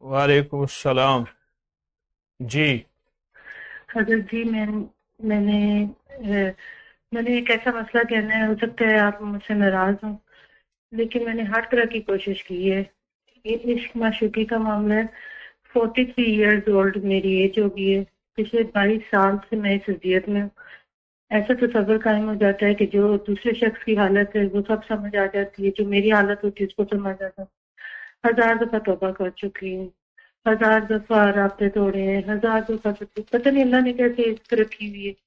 وعلیکم السلام جی۔ حضرت جی میں نے ایک ایسا مسئلہ کہنا ہے، ہو سکتا ہے آپ مجھ سے ناراض ہوں، لیکن میں نے ہر طرح کی کوشش کی ہے۔ یہ عشق معشوقی کا معاملہ ہے۔ 43 ایئرز اولڈ میری ایج ہو گئی ہے۔ پچھلے 22 سال سے میں اس اذیت میں ہوں۔ ایسا تصور قائم ہو جاتا ہے کہ جو دوسرے شخص کی حالت ہے وہ سب سمجھ آ جاتی ہے، جو میری حالت ہوتی ہے اس کو سمجھ آتا ہے۔ 1000 دفعہ توبہ کر چکی ہوں، 1000 دفعہ رابطے توڑے ہیں، 1000 دفعہ پتہ نہیں اللہ نے کیسے عزت رکھی ہوئی ہے۔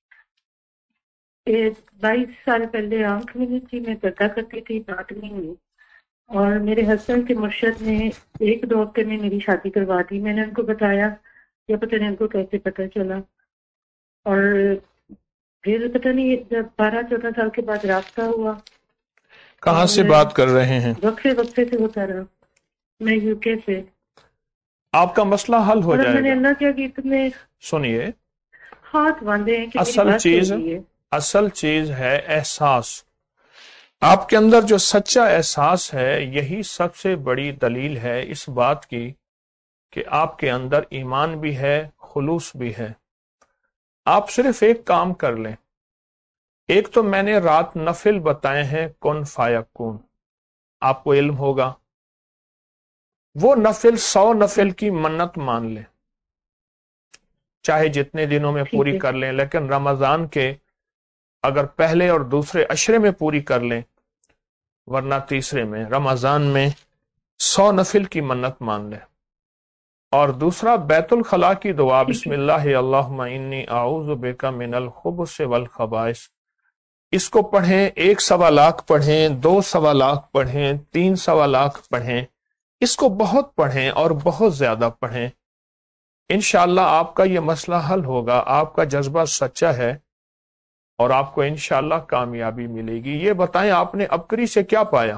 22 سال پہلے آنکھ نہیں تھی، میں پردہ کرتی تھی، بات نہیں ہوئی، اور میرے ہسبینڈ کے مرشد نے 1-2 ہفتے میں میری شادی کروا دی۔ میں نے ان کو بتایا، یا پتہ نہیں ان کو کیسے پتہ چلا، اور پھر پتہ نہیں جب 12-14 سال کے بعد رابطہ ہوا، کہاں اور سے بات کر رہے ہیں؟ وقفے وقفے سے ہوتا رہا۔ میں UK سے۔ آپ کا مسئلہ حل ہو اور اب میں جائے نے گا۔ اللہ کیا کہ اتنے سنیے، ہاتھ باندھے ہیں کہ میری اصل بات چل چیز رہی ہے۔ اصل چیز ہے احساس۔ آپ کے اندر جو سچا احساس ہے یہی سب سے بڑی دلیل ہے اس بات کی کہ آپ کے اندر ایمان بھی ہے، خلوص بھی ہے۔ آپ صرف ایک کام کر لیں۔ ایک تو میں نے رات نفل بتائے ہیں، کن فایکون، آپ کو علم ہوگا۔ وہ نفل 100 نفل کی منت مان لیں، چاہے جتنے دنوں میں ٹھیک پوری ہے، کر لیں، لیکن رمضان کے اگر پہلے اور دوسرے عشرے میں پوری کر لیں، ورنہ تیسرے میں رمضان میں 100 نفل کی منت مان لیں۔ اور دوسرا بیت الخلاء کی دعا، ٹھیک بسم ہے، اللہ اللہم انی اعوذ بک من الخبث والخبائث، اس کو پڑھیں، 1 سوا لاکھ پڑھیں، 2 سوا لاکھ پڑھیں، 3 سوا لاکھ پڑھیں، اس کو بہت پڑھیں اور بہت زیادہ پڑھیں۔ انشاءاللہ آپ کا یہ مسئلہ حل ہوگا، آپ کا جذبہ سچا ہے اور آپ کو انشاءاللہ کامیابی ملے گی۔ یہ بتائیں آپ نے ابکری سے کیا پایا؟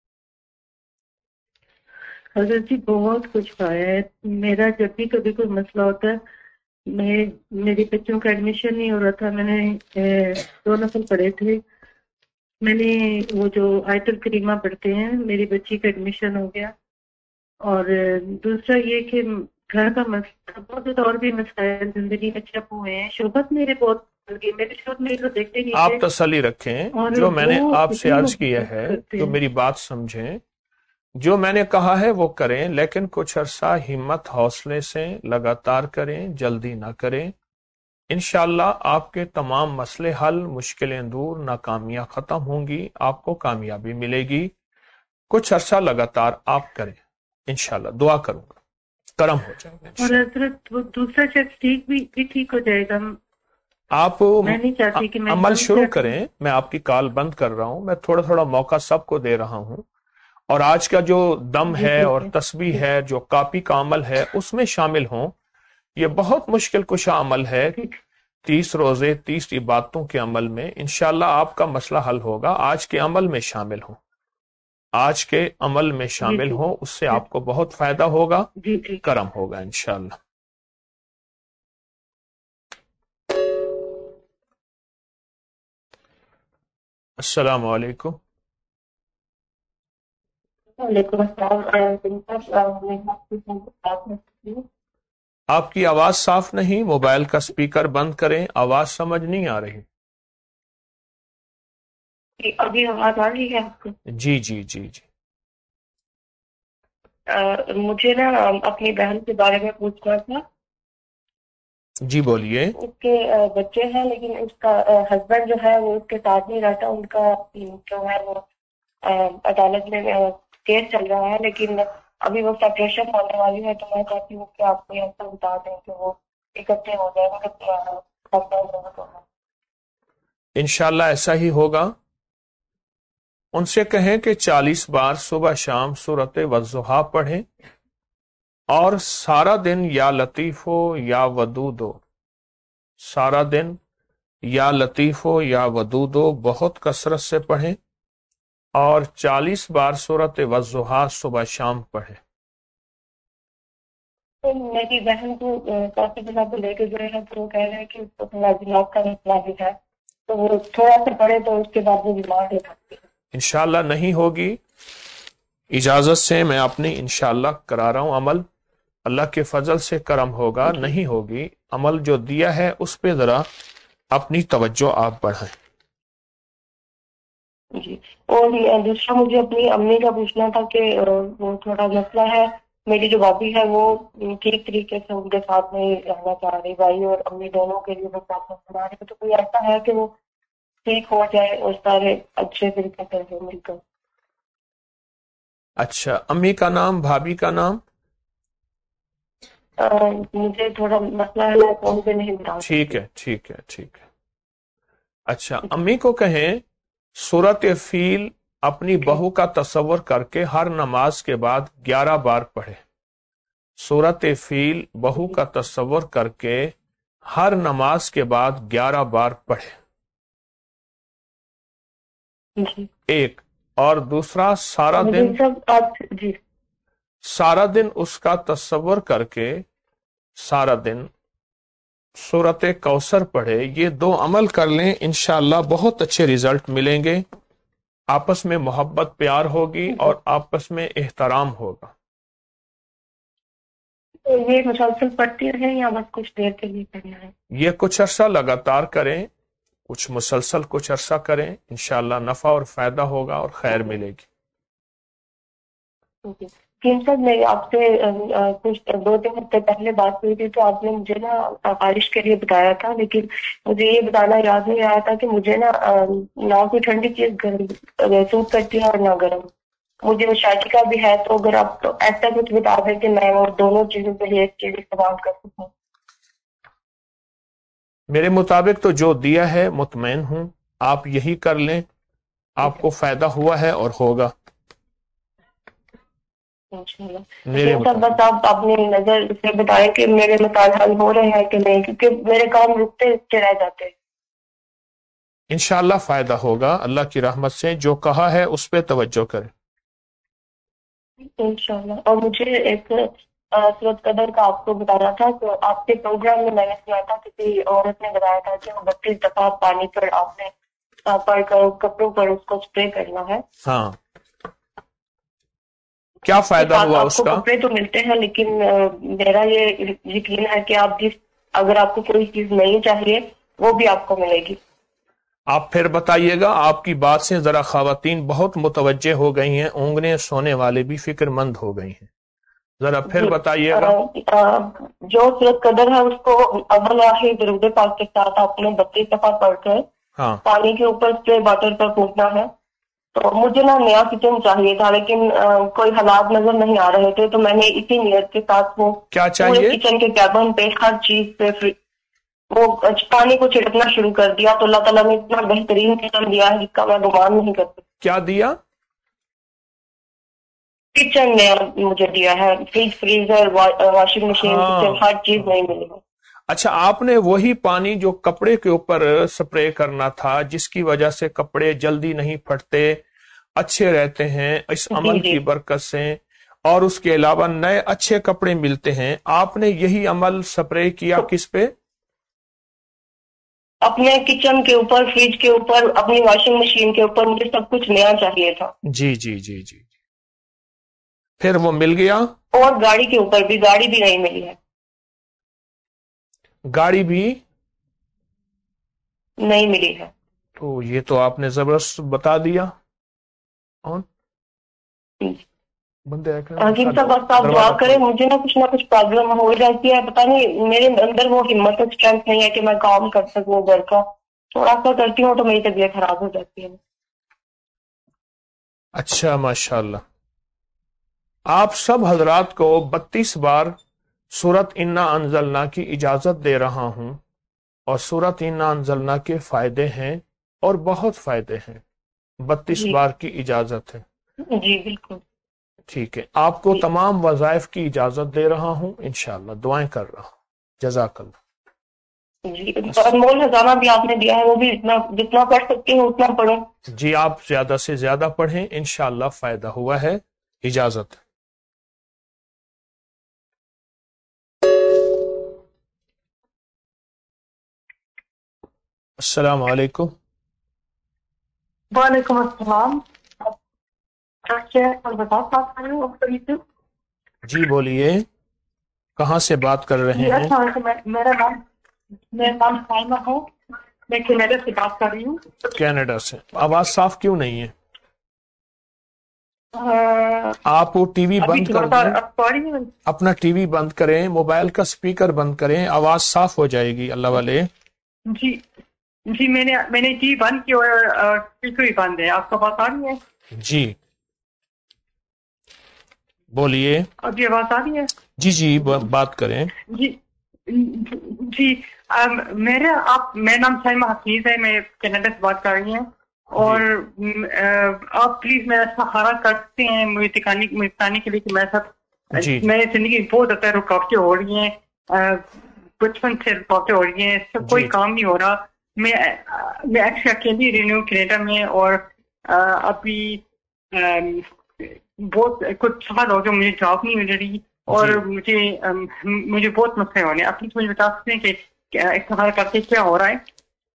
حضرت جی بہت کچھ پایا ہے۔ میرا جب بھی کبھی کوئی مسئلہ ہوتا ہے، میرے بچوں کا ایڈمیشن نہیں ہو رہا تھا، میں نے 2 نفل پڑھے تھے۔ میں نے وہ جو آیت الکریمہ پڑھتے ہیں، میری بچی کا ایڈمیشن ہو گیا۔ اور دوسرا یہ کہ گھر کا مسئلہ، بہت زیادہ اور بھی مسائل زندگی میں چپ ہوئے ہیں۔ شوہر میرے بہت بڑھ گئے، میرے شوہر میرے کو دیکھتے نہیں آپ تھے، تسلی رکھیں، اور جو میں وہ نے آپ سے اتنی عرض کیا محبت ہے، کرتے تو ہیں۔ میری بات سمجھیں، جو میں نے کہا ہے وہ کریں، لیکن کچھ عرصہ ہمت حوصلے سے لگاتار کریں، جلدی نہ کریں۔ انشاءاللہ آپ کے تمام مسئلے حل، مشکلیں دور، ناکامیاں ختم ہوں گی، آپ کو کامیابی ملے گی۔ کچھ عرصہ لگاتار آپ کریں، انشاءاللہ دعا کروں گا، کرم ہو جائے گا اور انشاءاللہ۔ حضرت وہ دوسرا شخص بھی ٹھیک ہو جائے گا۔ آپ میں نہیں چاہتی کہ میں عمل ہم شروع کیا کروں۔ کریں، میں آپ کی کال بند کر رہا ہوں، میں تھوڑا تھوڑا موقع سب کو دے رہا ہوں، اور آج کا جو دم جی ہے اور ٹھیک ہے، تسبیح ٹھیک ہے، جو کاپی کا عمل ہے، اس میں شامل ہوں۔ یہ بہت مشکل کشا عمل ہے، ٹھیک 30 روزے، 30 عبادتوں کے عمل میں انشاءاللہ آپ کا مسئلہ حل ہوگا۔ آج کے عمل میں شامل ہوں، آج کے عمل میں جی شامل جی ہوں، اس سے آپ کو بہت فائدہ ہوگا، جی ٹھیک ہے۔ کرم ہوگا انشاءاللہ۔ السلام علیکم۔ وعلیکم السلام۔ آپ کی آواز صاف نہیں، موبائل کا سپیکر بند کریں، آواز سمجھ نہیں آ رہی۔ ابھی آواز آ رہی ہے آپ کو؟ جی جی جی جی۔ مجھے نا اپنی بہن کے بارے میں پوچھنا تھا۔ جی بولیے۔ اس کے بچے ہیں، لیکن اس کا ہسبینڈ جو ہے وہ اس کے ساتھ نہیں رہتا۔ ان کا جو ہے وہ عدالت میں کیس چل رہا ہے، لیکن ابھی وہ سپریشن ہونے والی ہے، تو میں چاہتی ہوں کہ آپ کو ایسا بتا دیں کہ وہ اکٹھے ہو جائے گا۔ انشاءاللہ ایسا ہی ہوگا۔ ان سے کہیں کہ 40 بار صبح شام سورۃ والضحیٰ پڑھیں، اور سارا دن یا لطیف ہو یا ودود ہو، سارا دن یا لطیف ہو یا ودود ہو بہت کثرت سے پڑھیں، اور 40 بار سورۃ والضحیٰ صبح شام پڑھیں۔ تو میری بہن کو کافی دنوں کو لے کے گئے ہیں، تو وہ کہہ رہے ہیں کہ اس کو تھوڑا دماغ کا مسئلہ بھی ہے، تو وہ تھوڑا سا پڑھے تو اس کے بعد وہ بیمار ہو سکتی ہے۔ انشاءاللہ نہیں ہوگی، اجازت سے میں اپنی انشاءاللہ کرا رہا ہوں عمل، اللہ کے فضل سے کرم ہوگا، نہیں ہوگی۔ عمل جو دیا ہے اس پہ ذرا اپنی توجہ آپ بڑھائیں۔ جی، اور دوسرا مجھے اپنی امی کا پوچھنا تھا کہ وہ تھوڑا مسئلہ ہے، میری جو بھابھی ہے وہ ٹھیک طریقے سے ان کے ساتھ نہیں رہنا چاہ رہی، بھائی اور امی دونوں کے لیے وہ پرابلم بنا رہی ہے، تو کوئی ایسا ہے کہ وہ ٹھیک ہو جائے اور سارے اچھے طریقے سے ہو مل کر؟ اچھا، امی کا نام، بھابھی کا نام؟ مجھے تھوڑا مسئلہ ہے، میں فون پہ نہیں بتا ٹھیک سکتی۔ ہے ٹھیک ہے ٹھیک ہے۔ اچھا، امی کو کہیں سورۃ فیل اپنی بہو کا تصور کر کے ہر نماز کے بعد 11 بار پڑھے۔ سورۃ فیل بہو کا تصور کر کے ہر نماز کے بعد 11 بار پڑھے، جی، ایک۔ اور دوسرا، سارا مجھے دن سب آپ جی سارا دن اس کا تصور کر کے سارا دن سورۃ کوثر پڑھے۔ یہ دو عمل کر لیں، انشاءاللہ بہت اچھے ریزلٹ ملیں گے، آپس میں محبت پیار ہوگی اور آپس میں احترام ہوگا۔ یہ مسلسل پڑھتی رہیں یا بس کچھ دیر کے لیے کرنا ہے؟ یہ کچھ عرصہ لگاتار کریں، کچھ مسلسل کچھ عرصہ کریں، انشاءاللہ نفع اور فائدہ ہوگا اور خیر ملے گی۔ صاحب، میں آپ سے کچھ 2-3 ہفتے پہلے بات ہوئی تھی، تو آپ نے مجھے نا خارش کے لیے بتایا تھا، لیکن مجھے یہ بتانا یاد نہیں آیا تھا کہ مجھے نہ کوئی ٹھنڈی چیز گرم سوٹ کرتی ہے اور نہ گرم، مجھے وہ شادی کا بھی ہے، تو اگر آپ تو ایسا کچھ بتا دیں کہ میں وہ دونوں چیزوں کے لیے ایک چیز استعمال کر سکوں۔ میرے مطابق تو جو دیا ہے مطمئن ہوں، آپ یہی کر لیں، آپ کو فائدہ ہوا ہے اور ہوگا انشاءاللہ۔ میرے سب مطابق۔ بس آپ اپنی نظر سے بتائیں کہ میرے مسائل حل ہو رہے ہیں کہ نہیں، کیونکہ میرے کام رکتے رکتے رہ جاتے ہیں۔ انشاءاللہ فائدہ ہوگا اللہ کی رحمت سے، جو کہا ہے اس پہ توجہ کریں۔ انشاءاللہ۔ اور مجھے ایک سورت قدر کا آپ کو بتانا تھا، تو آپ کے پروگرام میں نے سنا تھا کسی عورت نے بتایا تھا کہ وہ 32 دفعہ پانی پر آپ نے پڑھ کر کپڑوں پر اس کو اسپرے کرنا ہے۔ ہاں، کیا کے فائدہ ساتھ ہوا آپ اس کو کا؟ کپڑے تو ملتے ہیں، لیکن میرا یہ یقین ہے کہ آپ اگر آپ کو کوئی چیز نہیں چاہیے وہ بھی آپ کو ملے گی۔ آپ پھر بتائیے گا، آپ کی بات سے ذرا خواتین بہت متوجہ ہو گئی ہیں، اونگنے سونے والے بھی فکر مند ہو گئی ہیں، ذرا پھر جی، بتائیے گا۔ جو سورت قدر ہے اس کو اول آخر درود پاک کے ساتھ آپ نے 32 دفعہ پڑھ کر ہاں، پانی کے اوپر اسپرے باٹل پر پھونکنا ہے۔ تو مجھے نیا کچن چاہیے تھا، لیکن کوئی حالات نظر نہیں آ رہے تھے، تو میں نے اسی نیت کے ساتھ وہ کیا پورے چاہیے؟ کچن کے کیبن پہ ہر چیز پہ وہ پانی کو چھڑکنا شروع کر دیا، تو اللہ تعالیٰ نے اتنا بہترین کچن دیا ہے جس کا میں گمان نہیں کر سکتی۔ کیا دیا؟ کچن نے مجھے دیا ہے، فریج، فریزر، واشنگ مشین، ہاں کچن، ہر چیز ہاں۔ نہیں ملی ہے۔ اچھا، آپ نے وہی پانی جو کپڑے کے اوپر سپرے کرنا تھا، جس کی وجہ سے کپڑے جلدی نہیں پھٹتے، اچھے رہتے ہیں اس جی عمل جی کی برکت سے، اور اس کے علاوہ نئے اچھے کپڑے ملتے ہیں، آپ نے یہی عمل سپرے کیا کس پہ؟ اپنے کچن کے اوپر، فریج کے اوپر، اپنی واشنگ مشین کے اوپر، مجھے سب کچھ نیا چاہیے تھا۔ جی جی جی جی، پھر وہ مل گیا؟ اور گاڑی کے اوپر بھی، گاڑی بھی نہیں ملی ہے۔ گاڑی بھی نہیں ملی ہے۔ تو یہ تو آپ نے زبردست بتا دیا۔ اور بندے حکیم صاحب، بس آپ دعا کریں، مجھے نہ کچھ پرابلم ہو جاتی ہے، پتہ نہیں میرے اندر وہ ہمت اور اسٹرینتھ نہیں ہے کہ میں کام کر سکوں گھر کا، تھوڑا سا کرتی ہوں تو میری طبیعت خراب ہو جاتی ہے۔ اچھا، ماشاءاللہ۔ آپ سب حضرات کو 32 بار سورت انا انزلنا کی اجازت دے رہا ہوں، اور سورت انا انزلنا کے فائدے ہیں اور بہت فائدے ہیں، 32 جی بار کی اجازت ہے۔ جی بالکل۔ ٹھیک ہے، آپ کو جی تمام وظائف کی اجازت دے رہا ہوں، انشاءاللہ دعائیں کر رہا ہوں۔ جزاک اللہ۔ جی، انمول خزانہ بھی آپ نے دیا ہے، وہ بھی جتنا پڑھ سکتی ہوں اتنا پڑھوں۔ جی، آپ زیادہ سے زیادہ پڑھیں، انشاءاللہ فائدہ ہوا ہے، اجازت۔ السلام علیکم۔ وعلیکم السلام۔ بتا رہے ہوں جی بولیے۔ کہاں سے بات کر رہے ہیں؟ میرا نام سائمہ ہوں، میں کینیڈا سے بات کر رہی ہوں۔ کینیڈا سے۔ آواز صاف کیوں نہیں ہے؟ آپ وہ ٹی وی بند کر دیں، اپنا ٹی وی بند کریں، موبائل کا سپیکر بند کریں، آواز صاف ہو جائے گی اللہ والے۔ جی جی، میں نے ٹی وی بند کیا اور سپیکر بھی بند ہے، آپ کو بات آ رہی ہے؟ جی بولیے۔ ابھی آواز آ رہی ہے؟ جی جی بات کریں۔ جی جی، میرا نام سائمہ حفیظ ہے، میں کینیڈا سے بات کر رہی ہوں، اور آپ پلیز میرا سہارا کر سکتے ہیں مجھے بتانے کے لیے کہ میری زندگی میں بہت زیادہ رکاوٹیں ہو رہی ہیں، بچپن سے رکاوٹیں ہو رہی ہیں، سب کوئی کام نہیں ہو رہا۔ میں ایکچولی اکیلی رہی ہوں کینیڈا میں، اور ابھی بہت کچھ سال ہو گئے مجھے جاب نہیں مل رہی، اور مجھے بہت مسئلے ہو رہے ہیں۔ آپ مجھے بتا سکتے ہیں کہ استخارہ کر کے کیا ہو رہا ہے؟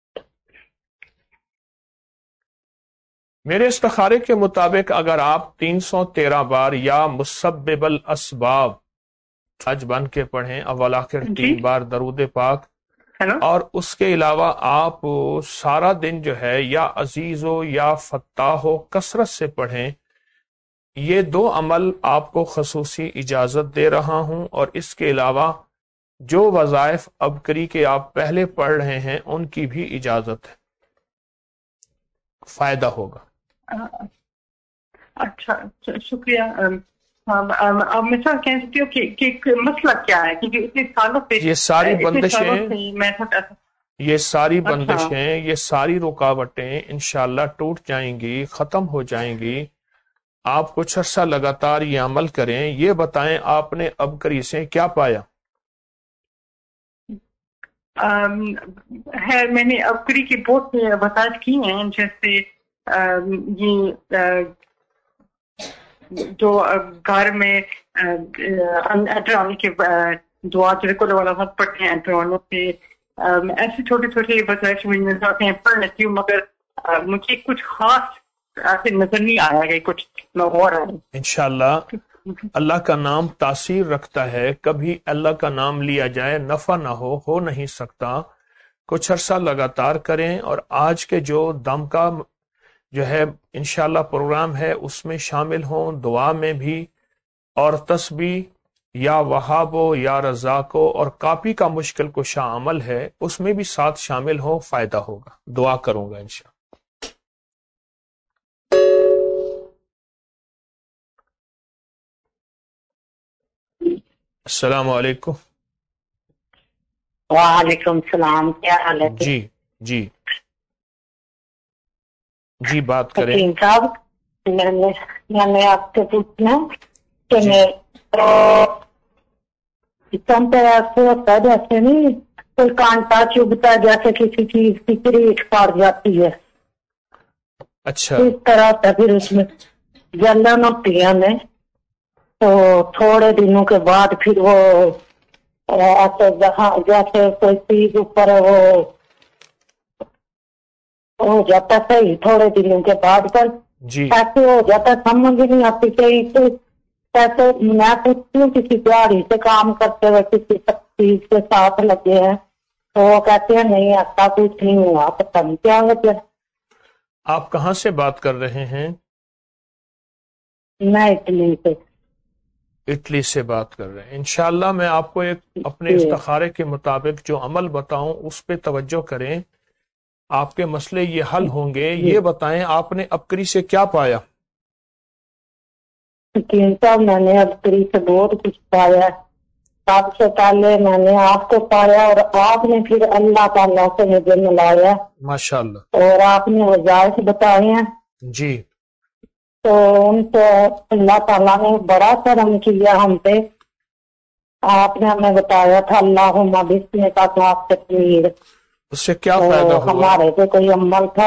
میرے استخارے کے مطابق اگر آپ 313 بار یا مسبب الاسباب حج بن کے پڑھیں، اول آخر 3 بار درود پاک، اور اس کے علاوہ آپ سارا دن جو ہے یا عزیز ہو یا فتاح ہو کثرت سے پڑھیں، یہ 2 عمل آپ کو خصوصی اجازت دے رہا ہوں، اور اس کے علاوہ جو وظائف ابکری کے آپ پہلے پڑھ رہے ہیں ان کی بھی اجازت ہے، فائدہ ہوگا۔ اچھا شکریہ۔ اب میں سر کہہ سکتی ہوں کہ مسئلہ کیا ہے، کیونکہ اتنے سالوں سے یہ ساری بندشیں یہ ساری رکاوٹیں انشاءاللہ ٹوٹ جائیں گی، ختم ہو جائیں گی۔ آپ کچھ عرصہ لگاتار یہ عمل کریں۔ یہ بتائیں آپ نے ابکری سے کیا پایا؟ میں نے ابکری کی بہت سی وسائل کی ہیں، جیسے یہ جو گھر میں انٹر آنے کے دعا چرکل والا سب پڑھتے ہیں انٹر آنے سے، ایسے چھوٹے چھوٹے وسائل مجھے نظر آتے ہیں، پڑھ لیتی ہوں، مگر مجھے کچھ خاص ایسے نظر نہیں آیا کہ کچھ میں ہو رہا ہے۔ انشاءاللہ اللہ کا نام تاثیر رکھتا ہے، کبھی اللہ کا نام لیا جائے نفع نہ ہو نہیں سکتا۔ کچھ عرصہ لگاتار کریں، اور آج کے جو دم کا جو ہے انشاءاللہ پروگرام ہے اس میں شامل ہوں، دعا میں بھی، اور تسبیح یا وہابو یا رزاقو اور کاپی کا مشکل کشا عمل ہے اس میں بھی ساتھ شامل ہو، فائدہ ہوگا۔ دعا کروں گا انشاءاللہ۔ السلام علیکم۔ وعلیکم السلام، کیا حال ہے؟ جی جی جی بات کریں۔ حکیم صاحب، میں نے آپ سے پوچھنا کہ میں ایسے ہوتا ہے جیسے نہیں کوئی کانٹا چبھتا ہے، جیسے کسی چیز کی کریٹ پڑ جاتی ہے، اچھا اس طرح سے پھر اس میں جلن ہوتی ہے ہمیں، تو تھوڑے دنوں کے بعد پھر وہ ایسے جیسے کوئی چیز اوپر وہ ہو جاتا صحیح، تھوڑے دنوں کے بعد پر جی ایسے ہو جاتا، سمجھ نہیں آتی کہ ایسے میں پوچھتی ہوں کسی دیہڑی سے کام کرتے ہوئے کسی چیز کے ساتھ لگے ہیں تو وہ کہتے ہیں نہیں ایسا کچھ نہیں ہوا، پتہ نہیں کیا وجہ۔ آپ کہاں سے بات کر رہے ہیں؟ میں اٹلی سے۔ اٹلی سے بات کر رہے ہیں۔ انشاءاللہ میں آپ کو ایک اپنے استخارے کے مطابق جو عمل بتاؤں اس پہ توجہ کریں، آپ کے مسئلے یہ حل ہوں گے۔ یہ بتائیں آپ نے ابکری سے کیا پایا؟ حکیم صاحب، میں نے ابکری سے بہت کچھ پایا۔ سب سے پہلے میں نے آپ کو پایا، اور آپ نے پھر اللہ تعالیٰ سے مجھے ملایا، ماشاءاللہ، اور آپ نے وظائف بتائے ہیں، جی تو ان سے اللہ تعالیٰ نے بڑا کرم کیا ہم پہ۔ آپ نے ہمیں بتایا تھا اللہم بسمک تکبیر، اس سے کیا فائدہ ہوا؟ ہمارے پہ کوئی عمل تھا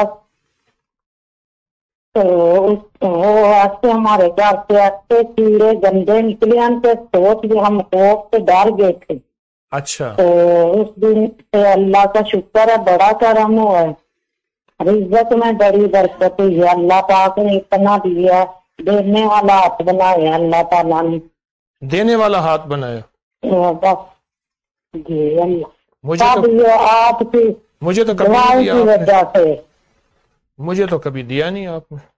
تو وہ ایسے ہمارے گھر سے ایسے کیڑے گندے نکلے ہم سے، سوچ بھی ہم خوف سے ڈر گئے تھے۔ اچھا، تو اس دن سے اللہ کا شکر ہے، بڑا کرم ہوا ہے، رزق میں بڑی برکت ہوئی ہے، اللہ پاک نے اتنا دیا، دینے والا ہاتھ بنایا اللہ تعالیٰ نے۔ دینے والا ہاتھ بنایا۔ بس جی اللہ مجھے سب تو یہ آپ کی مجھے تو کبھی دعائیں نہیں کی دیا آپ وجہ سے نے، مجھے تو کبھی دیا نہیں آپ نے۔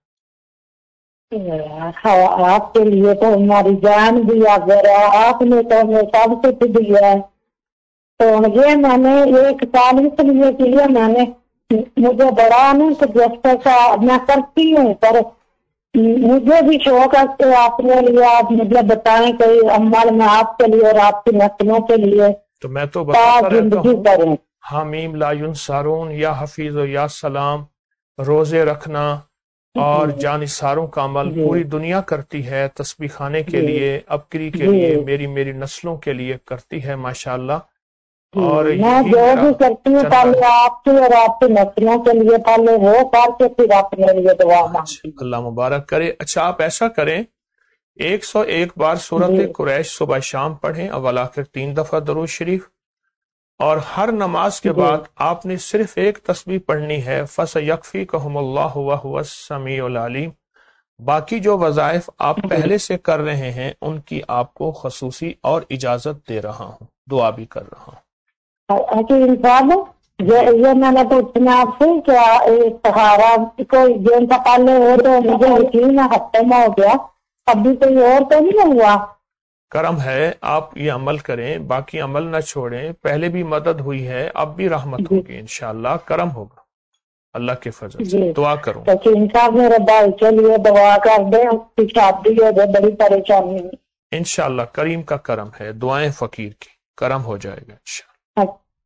آپ کے لیے تو ہماری جان بھی اگر آپ نے تو ہمیں سب کچھ دیا ہے، تو یہ میں نے 1 سال اس لیے کیا، میں نے مجھے بڑا نہیں کہ جیسے کا میں کرتی ہوں، پر مجھے بھی شوق ہے کہ آپ کے لیے آپ مجھے بتائیں کہ عمل میں آپ کے لیے اور آپ کی نسلوں کے لیے تو میں تو بتاتا رہتا زندگی ہوں، کریں۔ حامیم لا ینصارون، یا حفیظ و یا سلام، روزے رکھنا اور جی جانثاروں کا عمل جی پوری دنیا کرتی ہے، تسبیح خانے کے جی لیے، ابکری کے جی لیے، میری نسلوں کے لیے کرتی ہے ماشاءاللہ۔ جی اور میں یہی جو میرا بھی کرتی ہوں چندہ پہلے ہے۔ آپ کی اور آپ کی نسلوں کے لیے پہلے وہ کر کے پھر اپنے لیے دعا اچھا، مانگتی ہوں۔ اللہ مبارک کرے۔ اچھا آپ ایسا کریں، 101 بار سورت جی قریش صبح شام پڑھیں، اول آخر 3 دفعہ درود شریف، اور ہر نماز کے جی بعد آپ نے صرف ایک تسبیح پڑھنی ہے، فَسَيَكْفِيكَهُمُ اللَّهُ وَهُوَ السَّمِيعُ الْعَلِيمُ۔ باقی جو وظائف آپ جی پہلے سے کر رہے ہیں ان کی آپ کو خصوصی اور اجازت دے رہا ہوں، دعا بھی کر رہا ہوں۔ حکیم صاحب، جی یہ میں نے پوچھنا آپ سے کیا سہارا کوئی دن کا پہلے ہو تو مجھے یقین ہے ہفتے میں ہو گیا، ابھی کوئی اور تو نہیں ہوا؟ کرم ہے، آپ یہ عمل کریں، باقی عمل نہ چھوڑیں، پہلے بھی مدد ہوئی ہے، اب بھی رحمت جی ہوگی انشاءاللہ، کرم ہوگا اللہ کے فضل سے۔ جی دعا کروں، حکیم صاحب میرے بھائی کے لیے دعا کر دیں، اس کی شادی ہو جائے، بڑی پریشانی ہے۔ انشاءاللہ کریم کا کرم ہے، دعائیں فقیر کی، کرم ہو جائے گا انشاءاللہ۔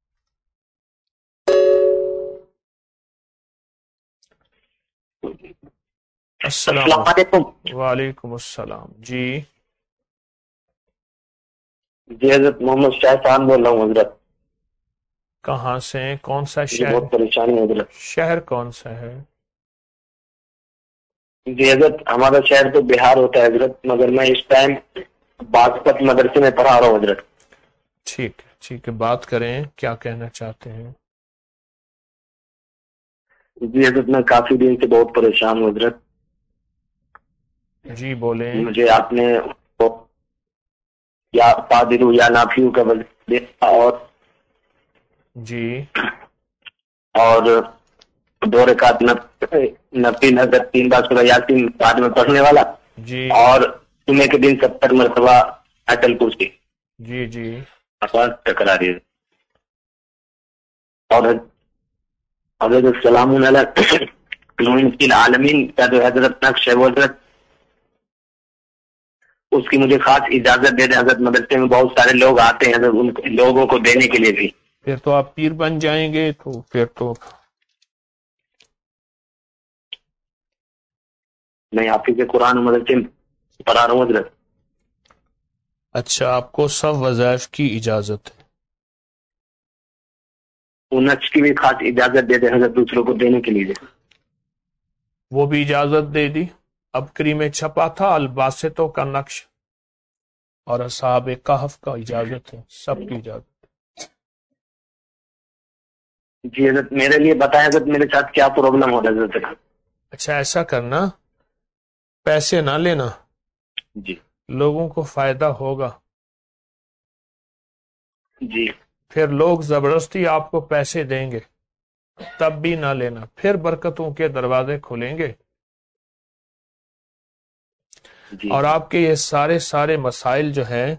السلام السلام علیکم۔ علیکم۔ وعلیکم السلام جی۔ جی حضرت محمد شاہ خان بول رہا ہوں حضرت، کہاں سے، کون سا مجھے شہر؟ بہت پریشانی ہے حضرت۔ شہر کون سا ہے؟ جی حضرت ہمارا شہر تو بہار ہوتا ہے حضرت، مگر میں اس ٹائم باغپت مدرسے میں پڑھا رہا ہوں حضرت۔ ٹھیک ہے ٹھیک ہے، بات کریں، کیا کہنا چاہتے ہیں؟ جی حضرت میں کافی دن سے بہت پریشان ہوں حضرت، جی بولیں۔ مجھے آپ نے یا پادرو یا نافیو کا وظیفہ دیا، جی اور 2 رکعت نفی نظر 3 بار سورہ یاسین بعد میں پڑھنے والا، جی اور جمعے کے دن 70 مرتبہ اٹل کرسی جی جی آواز ٹکرا رہی ہے، اور حضرت السلام علیہ العالمین کا جو حضرت نقش ہے وہ حضرت اس کی مجھے خاص اجازت دے دیں حضرت، مدرسے میں بہت سارے لوگ آتے ہیں حضرت، ان لوگوں کو دینے کے لیے بھی۔ پھر تو آپ پیر بن جائیں گے، تو پھر تو میں حافظ قرآن مدرسے میں پڑھا رہا ہوں حضرت۔ اچھا، آپ کو سب وظائف کی اجازت ہے؟ ان نقش کی بھی خاص اجازت دے دیں حضرت، دوسروں کو دینے کے لیے۔ وہ بھی اجازت دے دی، ابکری میں چھپا تھا الباسطوں کا نقش، اور اصحاب کہف کا اجازت ہے، سب کی اجازت۔ جی حضرت میرے لیے بتائیں حضرت، میرے ساتھ کیا پرابلم ہو رہا ہے حضرت؟ اچھا ایسا کرنا، پیسے نہ لینا، جی لوگوں کو فائدہ ہوگا، جی پھر لوگ زبردستی آپ کو پیسے دیں گے، تب بھی نہ لینا، پھر برکتوں کے دروازے کھلیں گے، جی اور آپ کے یہ سارے مسائل جو ہیں،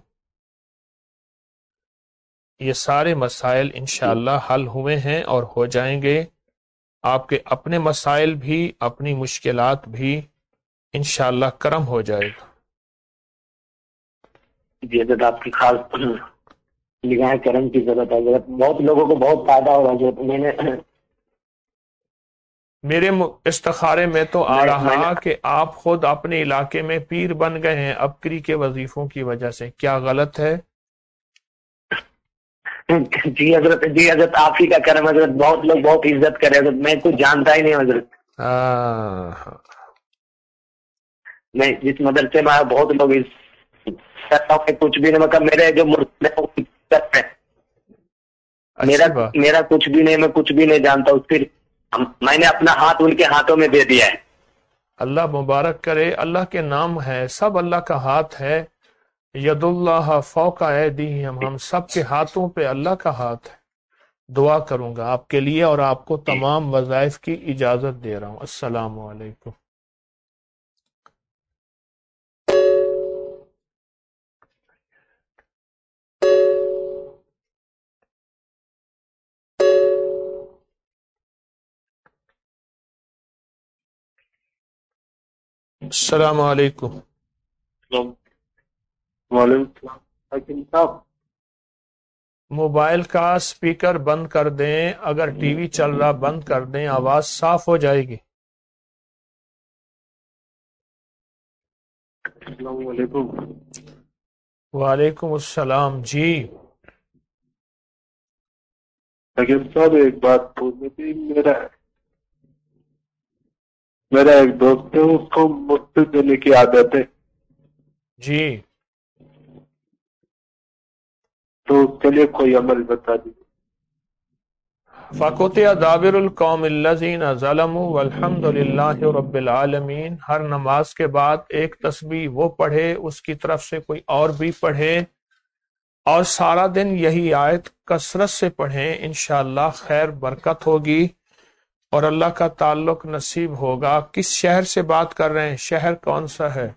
یہ سارے مسائل جی انشاءاللہ حل ہوئے ہیں اور ہو جائیں گے۔ آپ کے اپنے مسائل بھی، اپنی مشکلات بھی انشاءاللہ کرم ہو جائے گا۔ جی حضرت آپ کی خاص نگاہ کرم کی ضرورت ہے حضرت، بہت لوگوں کو بہت فائدہ ہو رہا ہے حضرت۔ میں نے میرے استخارے میں تو آ میں رہا نے کہ آپ خود اپنے علاقے میں پیر بن گئے ہیں ابکری کے وظیفوں کی وجہ سے، کیا غلط ہے؟ جی حضرت آپ ہی کا کرم حضرت، بہت لوگ بہت عزت کرے حضرت، میں کچھ جانتا ہی نہیں حضرت، میں جس مدرسے میں آیا بہت لوگ کچھ بھی نہیں، مطلب میرے جو اچھی بات، میرا کچھ بھی نہیں، میں کچھ بھی نہیں جانتا ہوں، صرف میں نے اپنا ہاتھ ان کے ہاتھوں میں دے دیا ہے۔ اللہ مبارک کرے، اللہ کے نام ہے، سب اللہ کا ہاتھ ہے، ید اللہ فوق ایدیہم، ہم سب کے ہاتھوں پہ اللہ کا ہاتھ ہے. دعا کروں گا آپ کے لیے اور آپ کو تمام وظائف کی اجازت دے رہا ہوں. السلام علیکم. السلام علیکم. وعلیکم السلام. حکیم صاحب موبائل کا اسپیکر بند کر دیں، اگر ٹی وی چل رہا بند کر دیں، آواز صاف ہو جائے گی. السلام علیکم. وعلیکم السلام. جی حکیم صاحب ایک بات پوچھنی تھی. میرا ایک دوست ہے، اس کو مفت دینے کی عادت ہے، جی تو اس کے لیے کوئی عمل بتا دیجیے. فَقُطِعَ دَابِرُ الْقَوْمِ الَّذِينَ ظَلَمُوا وَالْحَمْدُ لِلَّهِ رَبِّ الْعَالَمِينَ. ہر نماز کے بعد ایک تسبیح وہ پڑھے، اس کی طرف سے کوئی اور بھی پڑھے، اور سارا دن یہی آیت کثرت سے پڑھیں، انشاءاللہ خیر برکت ہوگی اور اللہ کا تعلق نصیب ہوگا. کس شہر سے بات کر رہے ہیں؟ شہر کون سا ہے؟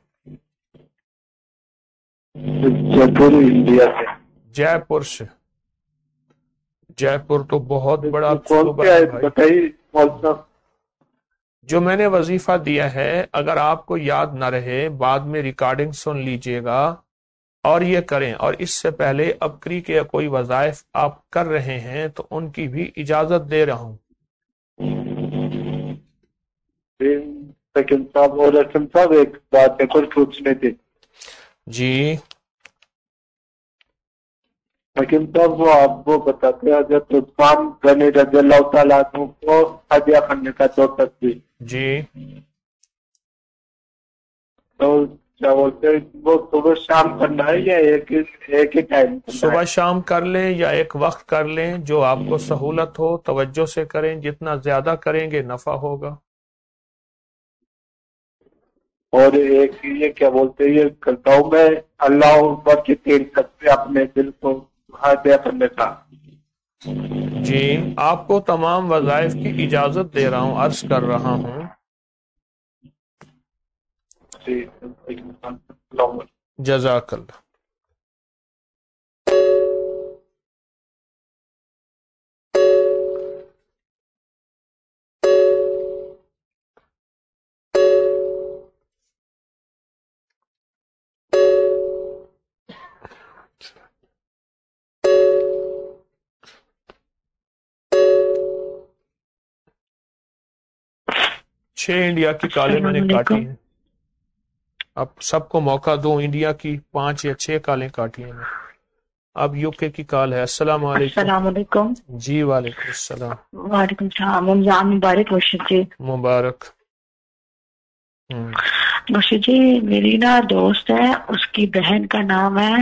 جے پور انڈیا سے. جے پور سے. جے پور تو بہت بڑا کون صوبہ سی ہے آیت بھائی. بتائیے مولوی صاحب. جو میں نے وظیفہ دیا ہے، اگر آپ کو یاد نہ رہے بعد میں ریکارڈنگ سن لیجئے گا اور یہ کریں. اور اس سے پہلے ابکری کے کوئی وظائف آپ کر رہے ہیں تو ان کی بھی اجازت دے رہا ہوں. حکیم صاحب اور حکیم صاحب ایک بات ہے کچھ پوچھنے تھی. جی حکیم صاحب وہ بتاتے ہیں حضرت عثمان غنی رضی اللہ تعالیٰ عنہ کو ہدیہ کرنے کا جو تصویر، جی تو کیا بولتے ہیں وہ صبح شام کرنا ہے یا ایک ہی ٹائم کرنا صبح ہے؟ شام کر لیں یا ایک وقت کر لیں، جو آپ کو سہولت ہو. توجہ سے کریں، جتنا زیادہ کریں گے نفع ہوگا. اور ایک یہ کیا بولتے ہیں یہ کرتا ہوں میں اللہ اکبر کی 3 تصویر اپنے دل کو ہدیہ کرنے کا. جی آپ کو تمام وظائف کی اجازت دے رہا ہوں، عرض کر رہا ہوں. جی اللہ. جزاک اللہ. چھ انڈیا کی کالیں میں نے کاٹی ہیں. اب سب کو موقع دوں. انڈیا کی 5 یا 6 کالیں کاٹی ہیں. اب یو کے کی کال ہے. السلام علیکم. السلام علیکم. جی وعلیکم السلام. وعلیکم السلام. رمضان مبارک مرشد جی. مبارک. مرشد جی میری نا دوست ہے، اس کی بہن کا نام ہے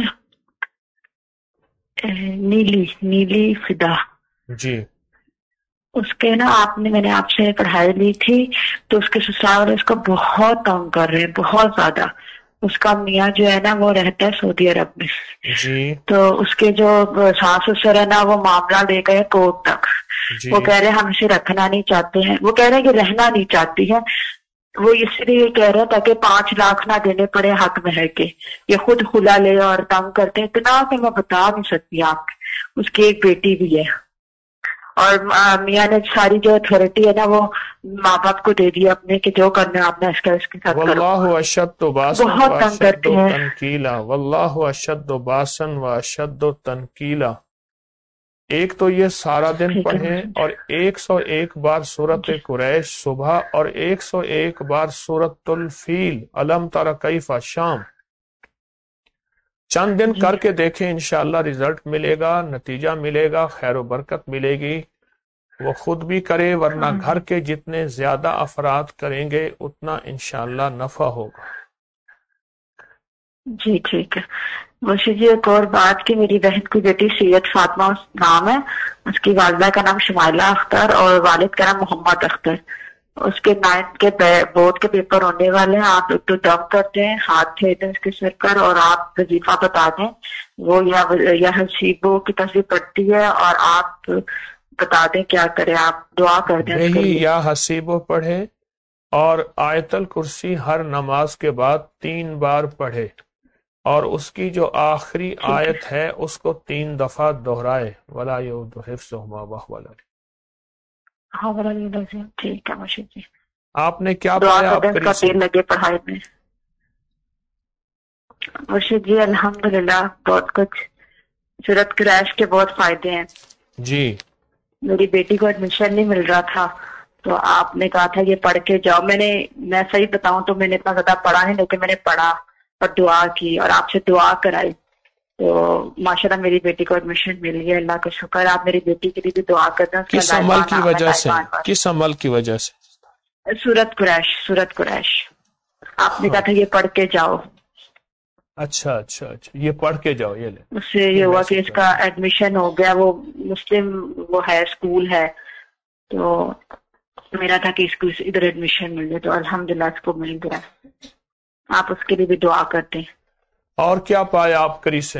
نیلی فدا. جی اس کے نا میں نے آپ سے پڑھائی لی تھی، تو اس کے سسرال والے اس کو بہت تنگ کر رہے ہیں، بہت زیادہ. اس کا میاں جو ہے نا وہ رہتا ہے سعودی عرب میں. جی تو اس کے جو ساس سسر ہے نا وہ معاملہ لے گئے کورٹ تک. جی وہ کہہ رہے ہم اسے رکھنا نہیں چاہتے ہیں، وہ کہہ رہے کہ رہنا نہیں چاہتی ہے. وہ اس لیے کہہ رہے تاکہ 5 لاکھ نہ دینے پڑے حق مہر کے. یہ خود خلا لے اور تنگ کرتے ہیں اتنا کہ میں بتا نہیں سکتی آپ. اس کی ایک بیٹی بھی ہے، اور میاں نے ساری جو اتھارٹی ہے نا وہ ماں باپ کو دے دیا اپنے کہ جو کرنا ہے آپ نے اس کے ساتھ کرو. واللہ اشد باسن بہت تنگ واشد کرتے ہیں. تنکیلا. واللہ اشد باسن واشد تنکیلا. ایک تو یہ سارا دن ٹھیک ہے پڑھیں اور 101 بار سورۃ قریش صبح اور 101 بار سورۃ الفیل الم تر کیف شام. چند دن کر کے دیکھیں، انشاءاللہ رزلٹ ملے گا، نتیجہ ملے گا، خیر و برکت ملے گی. وہ خود بھی کرے، ورنہ گھر کے جتنے زیادہ افراد کریں گے اتنا انشاءاللہ نفع ہوگا. جی ٹھیک ہے. مرشد جی ایک اور بات کہ میری بہن کی بیٹی سید فاطمہ نام ہے، اس کی والدہ کا نام شمائلہ اختر اور والد کا نام محمد اختر. اس کے 9 کے بورڈ کے پیپر ہونے والے ہیں. آپ ایک تو دم کرتے ہیں, ہاتھ پھیر دیں اس کے سر پر, اور آپ وظیفہ بتا دیں. وہ یا حسیبوں کی تصویر پڑتی ہے, اور آپ بتا دیں کیا کریں, آپ دعا کر دیں. یہی یا حسیبو پڑھے, اور آیت الکرسی ہر نماز کے بعد 3 بار پڑھے, اور اس کی جو آخری آیت ہے اس کو 3 دفعہ دہرائے. وَلَا يَؤُودُ حِفْظُهُمَا وَهُوَ الْعَلِيُّ. ٹھیک ہے مرشد جی. آپ نے کیا دعا پایا کر دیں آپ کا دل لگے پڑھائی میں. مرشد جی الحمدللہ بہت کچھ. سورت قریش کے بہت فائدے ہیں. جی. میری بیٹی کو ایڈمیشن نہیں مل رہا تھا, تو آپ نے کہا تھا یہ پڑھ کے جاؤ. میں صحیح بتاؤں تو میں نے اتنا زیادہ پڑھا نہیں, لیکن میں نے پڑھا اور دعا کی اور آپ سے دعا کرائی, تو ماشاءاللہ میری بیٹی کو ایڈمیشن مل گیا. اللہ کا شکر. آپ میری بیٹی کے لیے بھی دعا کرنا. کس عمل کی وجہ سے؟ کس عمل کی وجہ سے؟ سورت قریش. آپ نے کہا تھا یہ پڑھ کے جاؤ. اچھا, یہ پڑھ کے جاؤ. یہ لے, اس سے یہ ہوا کہ اس کا ایڈمیشن ہو گیا. وہ مسلم وہ ہے, اسکول ہے, تو میرا تھا کہ اس کو ادھر ایڈمیشن مل جائے, تو الحمدللہ اس کو مل گیا. آپ اس کے لیے بھی دعا کرتے ہیں. اور کیا پایا آپ کری سے؟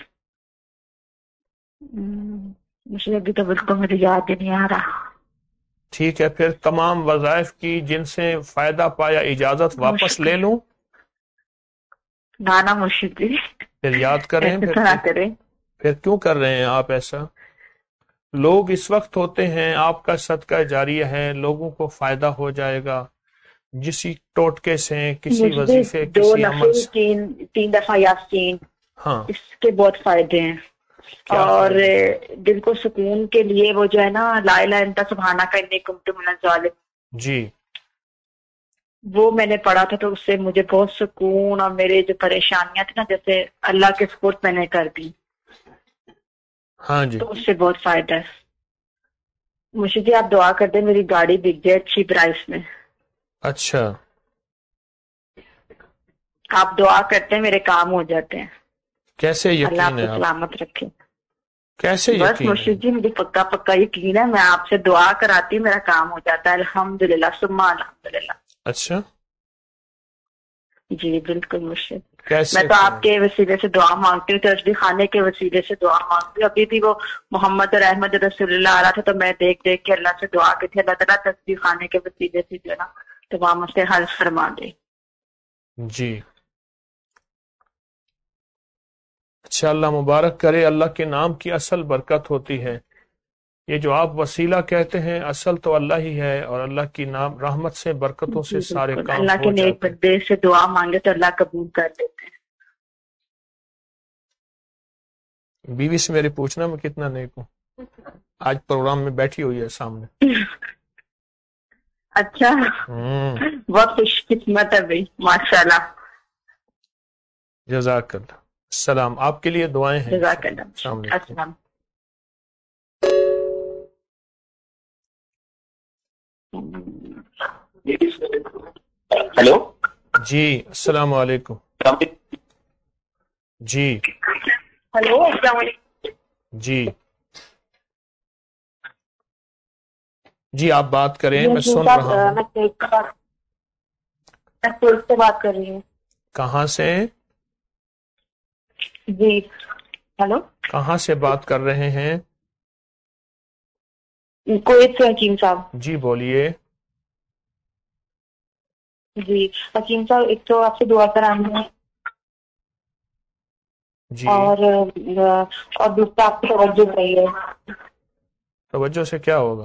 مجھے ابھی تو بالکل مجھے یاد ہی نہیں آ رہا. ٹھیک ہے, پھر تمام وظائف کی جن سے فائدہ پایا اجازت واپس لے لوں؟ نانا مرشد جی پھر یاد کریں. پھر کیوں کر رہے ہیں آپ ایسا؟ لوگ اس وقت ہوتے ہیں, آپ کا صدقہ جاریہ ہے, لوگوں کو فائدہ ہو جائے گا کسی ٹوٹکے سے, کسی وظیفے, کسی عمل سے. 3 دفعہ یاسین, ہاں, اس کے بہت فائدے ہیں. اور دل کو سکون کے لیے وہ جو ہے نا لا الہ الا انت سبحانک انی کنت من الظالمین, جی, وہ میں نے پڑھا تھا, تو اس سے مجھے بہت سکون, اور میرے جو پریشانیاں تھیں نا جیسے اللہ کے سپورٹ میں نے کر دی. ہاں جی, تو اس سے بہت فائدہ ہے. مجھے جی آپ دعا کر دیں میری گاڑی بک جائے اچھی پرائس میں. اچھا, آپ دعا کرتے ہیں میرے کام ہو جاتے ہیں. کیسے اللہ آپ یقین ہے کو آپ؟ سلامت رکھے. کیسے بس یقین مرشد ہے؟ جی مجھے پکا یقین ہے, میں آپ سے دعا کراتی ہوں, میرا کام ہو جاتا ہے الحمدللہ ثم الحمدللہ. اچھا, جی بالکل مرشد. کیسے؟ میں تو آپ کے وسیلے سے دعا مانگتی ہوں, تسبیح خانے کے وسیلے سے دعا مانگتی ہوں. ابھی بھی وہ محمد اور احمد رسول اللہ آ رہا تھا, تو میں دیکھ کے اللہ سے دعا کی تھی, اللہ تعالیٰ تسبیح خانے کے وسیلے سے جو ہے نا تمام سے حل فرما دے. جی, اچھا, اللہ مبارک کرے. اللہ کے نام کی اصل برکت ہوتی ہے. یہ جو آپ وسیلہ کہتے ہیں اصل تو اللہ ہی ہے, اور اللہ کی نام رحمت سے برکتوں سے سارے کام اللہ کے ہو نیک جاتے ہیں. بندے سے دعا مانگے تو اللہ قبول کر دیتے ہیں. بیوی سے میری پوچھنا میں کتنا نیک ہوں, آج پروگرام میں بیٹھی ہوئی ہے سامنے. اچھا, بہت خوش قسمت ہے بھائی, ماشاء اللہ. جزاک اللہ. السلام, آپ کے لیے دعائیں ہیں. جزاک اللہ. السلام علیکم. السلام. ہیلو, جی, السلام علیکم. جی, ہلو, السلام علیکم. جی, جی, آپ بات کریں, میں سن رہا ہوں. میں سے بات کر رہی ہوں. کہاں سے؟ جی, ہلو, کہاں سے بات کر رہے ہیں؟ کویت سے حکیم صاحب. جی بولیے. جی حکیم صاحب, ایک تو آپ سے دعا کرانی ہے, جی, اور دوسرا آپ کی توجہ چاہیے. توجہ سے کیا ہوگا؟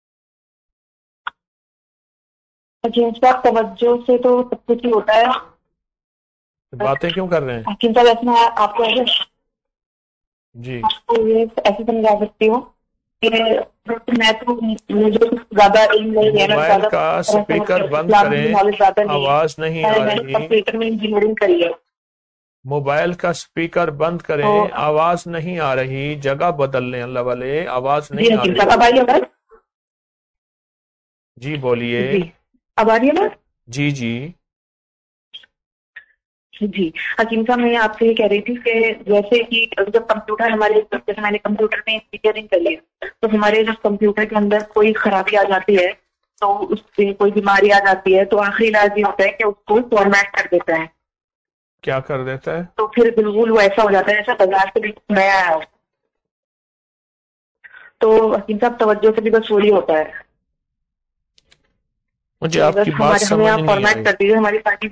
حکیم صاحب توجہ سے تو سب کچھ ہی ہوتا ہے. باتیں کیوں کر رہے ہیں؟ حکیم صاحب ایسا میں آپ کو جی, ایسے سمجھا سکتی ہوں کہ میں تو مجھے زیادہ علم نہیں ہے, موبائل کا سپیکر بند کریں, آواز نہیں آ رہی. کمپیوٹر میں انجینئرنگ کری ہے. موبائل کا سپیکر بند کریں, آواز نہیں آ رہی, جگہ بدل لیں اللہ والے, آواز نہیں آ رہی. اب آ رہی ہے؟ جی بولیے. جی, اب آ رہی ہے نا؟ جی, جی, جی حکیم صاحب, میں آپ سے یہ کہہ رہی تھی کہ جیسے کہ جب کمپیوٹر ہمارے, جیسے میں نے کمپیوٹر میں انجینئرنگ کری ہے, تو ہمارے جب کمپیوٹر کے اندر کوئی خرابی آ جاتی ہے تو اس سے کوئی بیماری آ جاتی ہے تو آخری علاج یہ ہوتا ہے کہ اس کو فارمیٹ کر دیتا ہے. کیا کر دیتا ہے؟ تو پھر بالکل وہ ایسا ہو جاتا ہے جیسا بازار سے بالکل نیا آیا ہو. تو حکیم صاحب توجہ سے بھی بس وہی ہوتا ہے. مجھے آپ کی بات ہمیں سمجھ آپ نہیں فارمیٹ آئی. کر دیجیے ہماری پارٹی.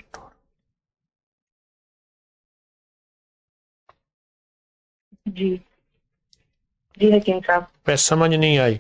جی جی حکیم صاحب. میں سمجھ نہیں آئی.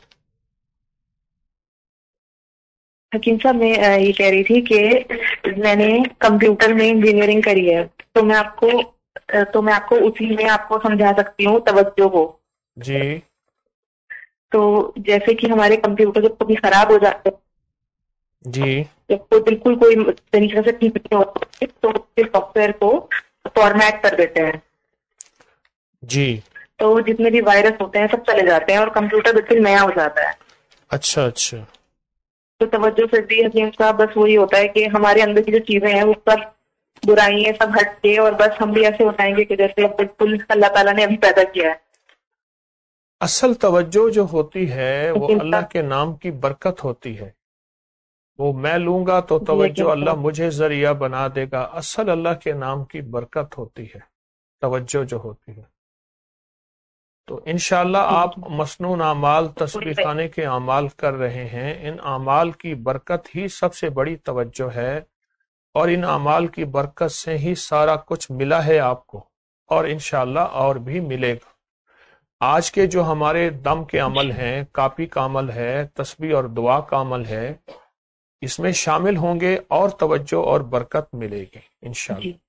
حکیم صاحب میں یہ کہہ رہی تھی کہ میں نے کمپیوٹر میں انجینئرنگ کری ہے تو میں آپ کو اسی میں آپ کو سمجھا سکتی ہوں توجہ کو. جی تو جیسے کہ ہمارے کمپیوٹر جب کبھی خراب ہو جاتے ہیں جی جب کوئی بالکل کوئی طریقے سے ٹھیک نہیں ہوتا تو سافٹ ویئر کو فارمیٹ کر دیتے ہیں. جی تو جتنے بھی وائرس ہوتے ہیں سب چلے جاتے ہیں اور کمپیوٹر بالکل نیا ہو جاتا ہے. اچھا اچھا. تو توجہ سے دی حکیم صاحب بس وہی ہوتا ہے کہ ہمارے اندر کی جو چیزیں ہیں وہ سب برائی ہیں سب ہٹ کے اور بس ہم بھی ایسے ہوتائیں گے کہ جیسے بالکل اللہ تعالیٰ نے ابھی پیدا کیا ہے. اصل توجہ جو ہوتی ہے وہ حکیم اللہ صاحب کے نام کی برکت ہوتی ہے. وہ میں لوں گا تو جی توجہ حکیم اللہ صاحب مجھے ذریعہ بنا دے گا. اصل اللہ کے نام کی برکت ہوتی ہے توجہ جو ہوتی ہے. تو انشاءاللہ آپ مسنون اعمال تسبیح خانے کے اعمال کر رہے ہیں. ان اعمال کی برکت ہی سب سے بڑی توجہ ہے اور ان اعمال کی برکت سے ہی سارا کچھ ملا ہے آپ کو اور انشاءاللہ اور بھی ملے گا. آج کے جو ہمارے دم کے عمل ہیں، کاپی کا عمل ہے، تسبیح اور دعا کا عمل ہے، اس میں شامل ہوں گے اور توجہ اور برکت ملے گی انشاءاللہ. جی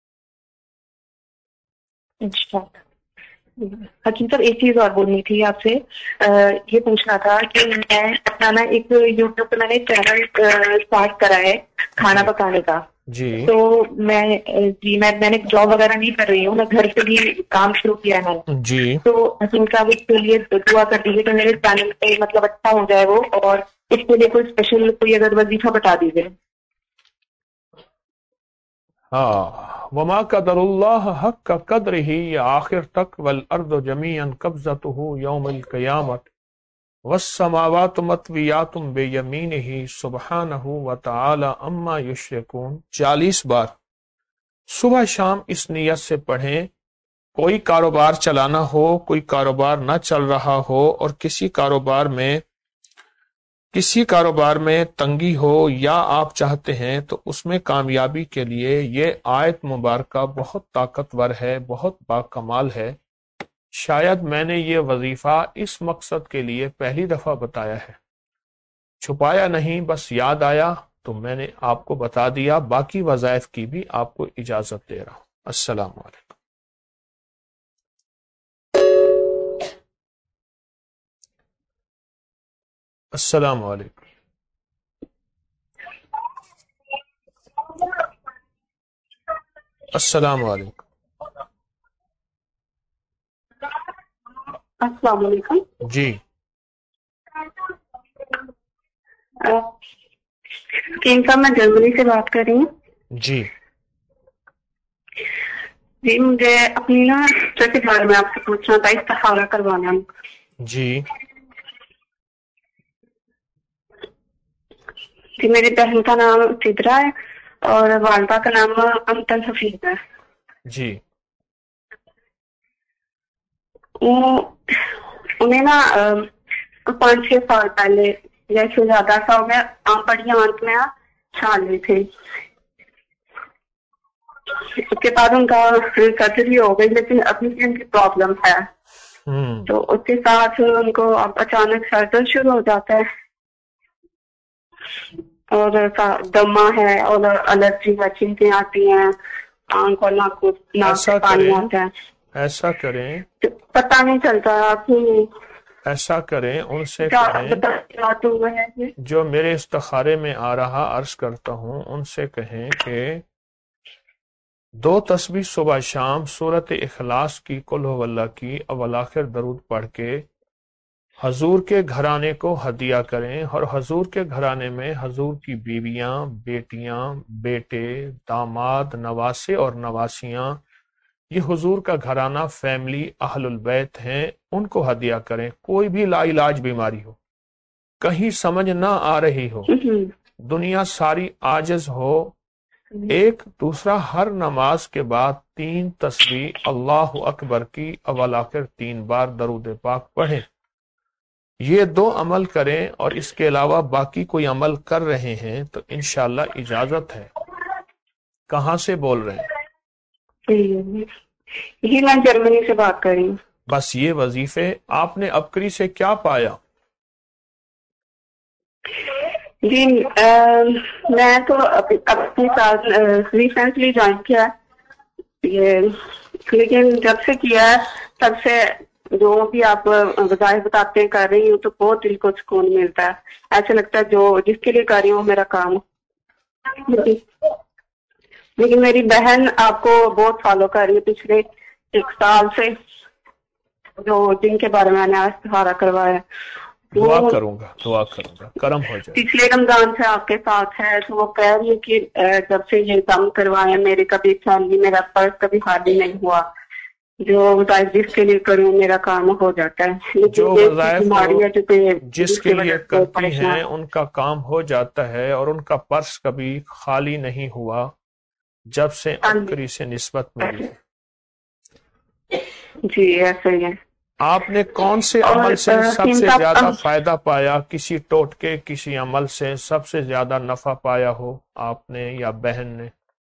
انشاءاللہ. حکیم صاحب ایک چیز اور بولنی تھی آپ سے. یہ پوچھنا تھا کہ میں اپنا نا ایک یوٹیوب پہ میں نے چینل اسٹارٹ کرا ہے کھانا پکانے کا. جی تو میں نے جاب وغیرہ نہیں کر رہی ہوں، میں گھر سے بھی کام شروع کیا ہے میں نے. جی تو حکیم صاحب اس کے لیے دعا کر دیجیے کہ میرے چینل پہ مطلب اچھا ہو جائے وہ، اور اس کے لیے کوئی اسپیشل کوئی اگر وظیفہ بتا دیجیے. ہاں وما قدر اللہ حق قدر ہی یہ آخر تک والارض جمیعا قبضتہ یوم القیامت والسماوات مطویات بیمینہ سبحانہ وتعالی اما یشرکون. 40 بار صبح شام اس نیت سے پڑھیں. کوئی کاروبار چلانا ہو، کوئی کاروبار نہ چل رہا ہو اور کسی کاروبار میں تنگی ہو یا آپ چاہتے ہیں تو اس میں کامیابی کے لیے یہ آیت مبارکہ بہت طاقتور ہے، بہت باکمال ہے. شاید میں نے یہ وظیفہ اس مقصد کے لیے پہلی دفعہ بتایا ہے، چھپایا نہیں، بس یاد آیا تو میں نے آپ کو بتا دیا. باقی وظائف کی بھی آپ کو اجازت دے رہا ہوں. السلام علیکم. السلام علیکم. السلام علیکم. السلام علیکم. جی حکیم صاحب میں جرمنی سے بات کر رہی ہوں. جی جی مجھے اپنی نا سسٹر کے بارے میں آپ سے پوچھنا تھا، استخارہ کروانا. جی جی میری بہن کا نام سدرا ہے اور والدہ کا نام امتن حفیظ ہے. جی انہیں نا 5-6 سال پہلے جیسے زیادہ سا ہو گیا بڑی آنت میں چھالے تھے. اس کے بعد ان کا سرجری ہو گئی لیکن ابھی بھی ان کی پرابلم ہے. تو اس کے ساتھ ان کو اب اچانک سر درد شروع ہو جاتا ہے اور دمہ ہے اور الرجی چینٹیں آتی ہیں، آنکھ اور ناک سے پانی آتا ہے. ایسا کریں پتہ نہیں چلتا آپ ایسا کریں ان سے کہیں جو میرے استخارے میں آ رہا عرض کرتا ہوں، ان سے کہیں کہ 2 تسبیح صبح شام سورت اخلاص کی، قل هو اللہ کی، اول آخر درود پڑھ کے حضور کے گھرانے کو ہدیہ کریں. اور حضور کے گھرانے میں حضور کی بیویاں، بیٹیاں، بیٹے، داماد، نواسے اور نواسیاں، یہ حضور کا گھرانہ فیملی اہل البیت ہیں، ان کو ہدیہ کریں. کوئی بھی لا علاج بیماری ہو کہیں سمجھ نہ آ رہی ہو، دنیا ساری عاجز ہو، ایک دوسرا ہر نماز کے بعد 3 تسبیح اللہ اکبر کی اول آخر 3 بار درود پاک پڑھیں. یہ 2 عمل کریں، اور اس کے علاوہ باقی کوئی عمل کر رہے ہیں تو انشاءاللہ اجازت ہے. کہاں سے بول رہے ہیں؟ جی میں جرمنی سے بات کر رہی ہوں. بس یہ وظیفے آپ نے ابکری سے کیا پایا؟ جی میں تو اپنے ساتھ ریسنٹلی جوائن کیا یہ، لیکن جب سے کیا ہے تب سے جو بھی آپ وظائف بتاتے ہیں کر رہی ہوں تو بہت دل کو سکون ملتا ہے. ایسا لگتا ہے جو جس کے لیے کر رہی ہوں میرا کام. لیکن میری بہن آپ کو بہت فالو کر رہی ہے پچھلے 1 سال سے، جو جن کے بارے میں نے آج استخارہ کروایا. دعا کروں گا کرم ہو جائے. پچھلے رمضان سے آپ کے ساتھ ہے تو وہ کہہ رہی ہے کہ جب سے یہ کام کروایا میرے کبھی فیملی میرا پرس کبھی خالی نہیں ہوا، جو وظائف جس کے لیے کروں میرا کام ہو جاتا ہے. جو وظائف جس کے لیے کرتی پریشان ہیں ان کا کام ہو جاتا ہے، اور ان کا پرس کبھی خالی نہیں ہوا جب سے ابکری سے نسبت ملی. جی ایسا ہی ہے. آپ نے کون سے عمل سے سب سے زیادہ فائدہ پایا؟ کسی ٹوٹکے کسی عمل سے سب سے زیادہ نفع پایا ہو آپ نے یا بہن نے؟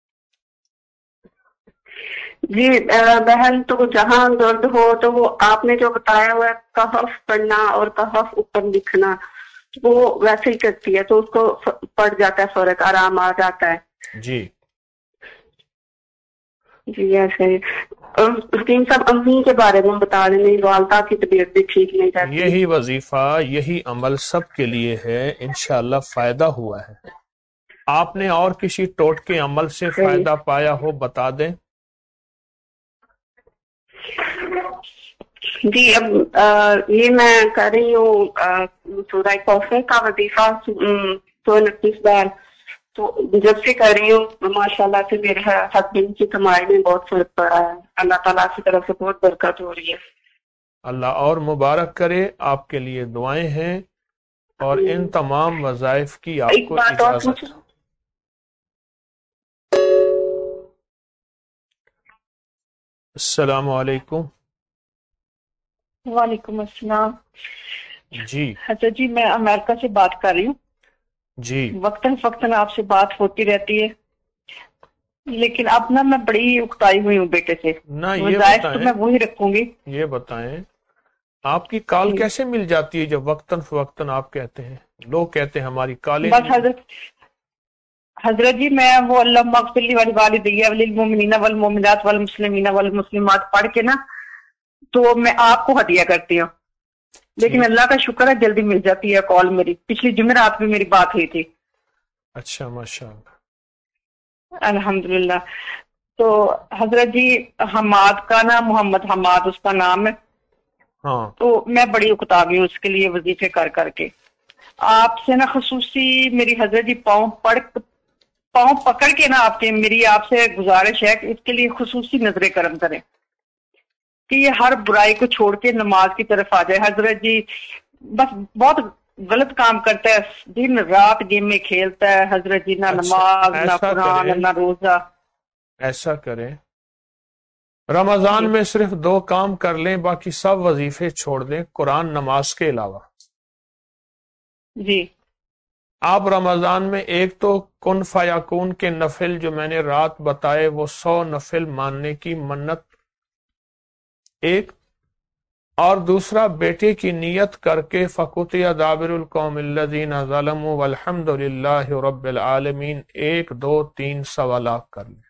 جی بہن تو جہاں درد ہو تو وہ آپ نے جو بتایا ہوا ہے کہف پڑھنا اور کہف اوپر لکھنا وہ ویسے ہی کرتی ہے تو اس کو پڑ جاتا ہے فرق، آرام آ جاتا ہے. جی جی ایسے ہی. حکیم صاحب امی کے بارے میں بتا رہے ہیں، والدہ کی طبیعت بھی ٹھیک نہیں رہتی. یہی وظیفہ یہی عمل سب کے لیے ہے، انشاءاللہ فائدہ ہوا ہے. آپ نے اور کسی ٹوٹکے عمل سے فائدہ پایا ہو بتا دیں. جی اب یہ میں کر رہی ہوں سورہ کوثر کا وظیفہ 129 بار، تو جب سے کر رہی ہوں ماشاءاللہ سے میرے ہسبینڈ کی کمائی میں بہت فرق پڑا ہے. اللہ تعالیٰ کی طرف سے بہت برکت ہو رہی ہے. اللہ اور مبارک کرے. آپ کے لیے دعائیں ہیں، اور ان تمام وظائف کی آپ کو اجازت. السلام علیکم. وعلیکم السلام. جی حضرت جی میں امریکہ سے بات کر رہی ہوں. جی وقتاً فوقتاً آپ سے بات ہوتی رہتی ہے، لیکن اب نا میں بڑی اکتائی ہوئی ہوں بیٹے سے. نہ یہ وظائف تو بتائیں، میں وہی رکھوں گی. یہ بتائیں آپ کی کال کیسے مل جاتی ہے جب وقتاً فوقتاً آپ کہتے ہیں؟ لوگ کہتے ہیں ہماری کالیں بس حضرت جی میں وہ اللہ مغفر لی والوالدیہ وللمؤمنین والمؤمنات والمسلمین والمسلمات پڑھ کے نا تو میں آپ کو ہدیہ کرتی ہوں، لیکن اللہ کا شکر ہے جلدی مل جاتی ہے کال میری. پچھلی جمعرات بھی میری بات ہوئی تھی. اچھا ماشاء اللہ. الحمدللہ. تو حضرت جی حماد کا نا محمد حماد اس کا نام ہے. ہاں تو میں بڑی اکتابی ہوں اس کے لیے وظیفے کر کر کے. آپ سے نا خصوصی میری حضرت جی پاؤں پکڑ کے نا میری آپ سے گزارش ہے کہ اس کے لیے خصوصی نظر کرم کریں کہ یہ ہر برائی کو چھوڑ کے نماز کی طرف آ جائے. حضرت جی بس بہت غلط کام کرتا ہے، دن رات گیم میں کھیلتا ہے حضرت جی، نہ نماز نہ قرآن نہ روزہ. ایسا کریں رمضان میں صرف 2 کام کر لیں، باقی سب وظیفے چھوڑ دیں قرآن نماز کے علاوہ. جی آپ رمضان میں ایک تو کن فیکون کے نفل جو میں نے رات بتائے وہ 100 نفل ماننے کی منت ایک، اور دوسرا بیٹے کی نیت کر کے فقطع دابر القوم الذین ظلموا والحمد للہ رب العالمین 1 2 3 سوا لاکھ کر لیں.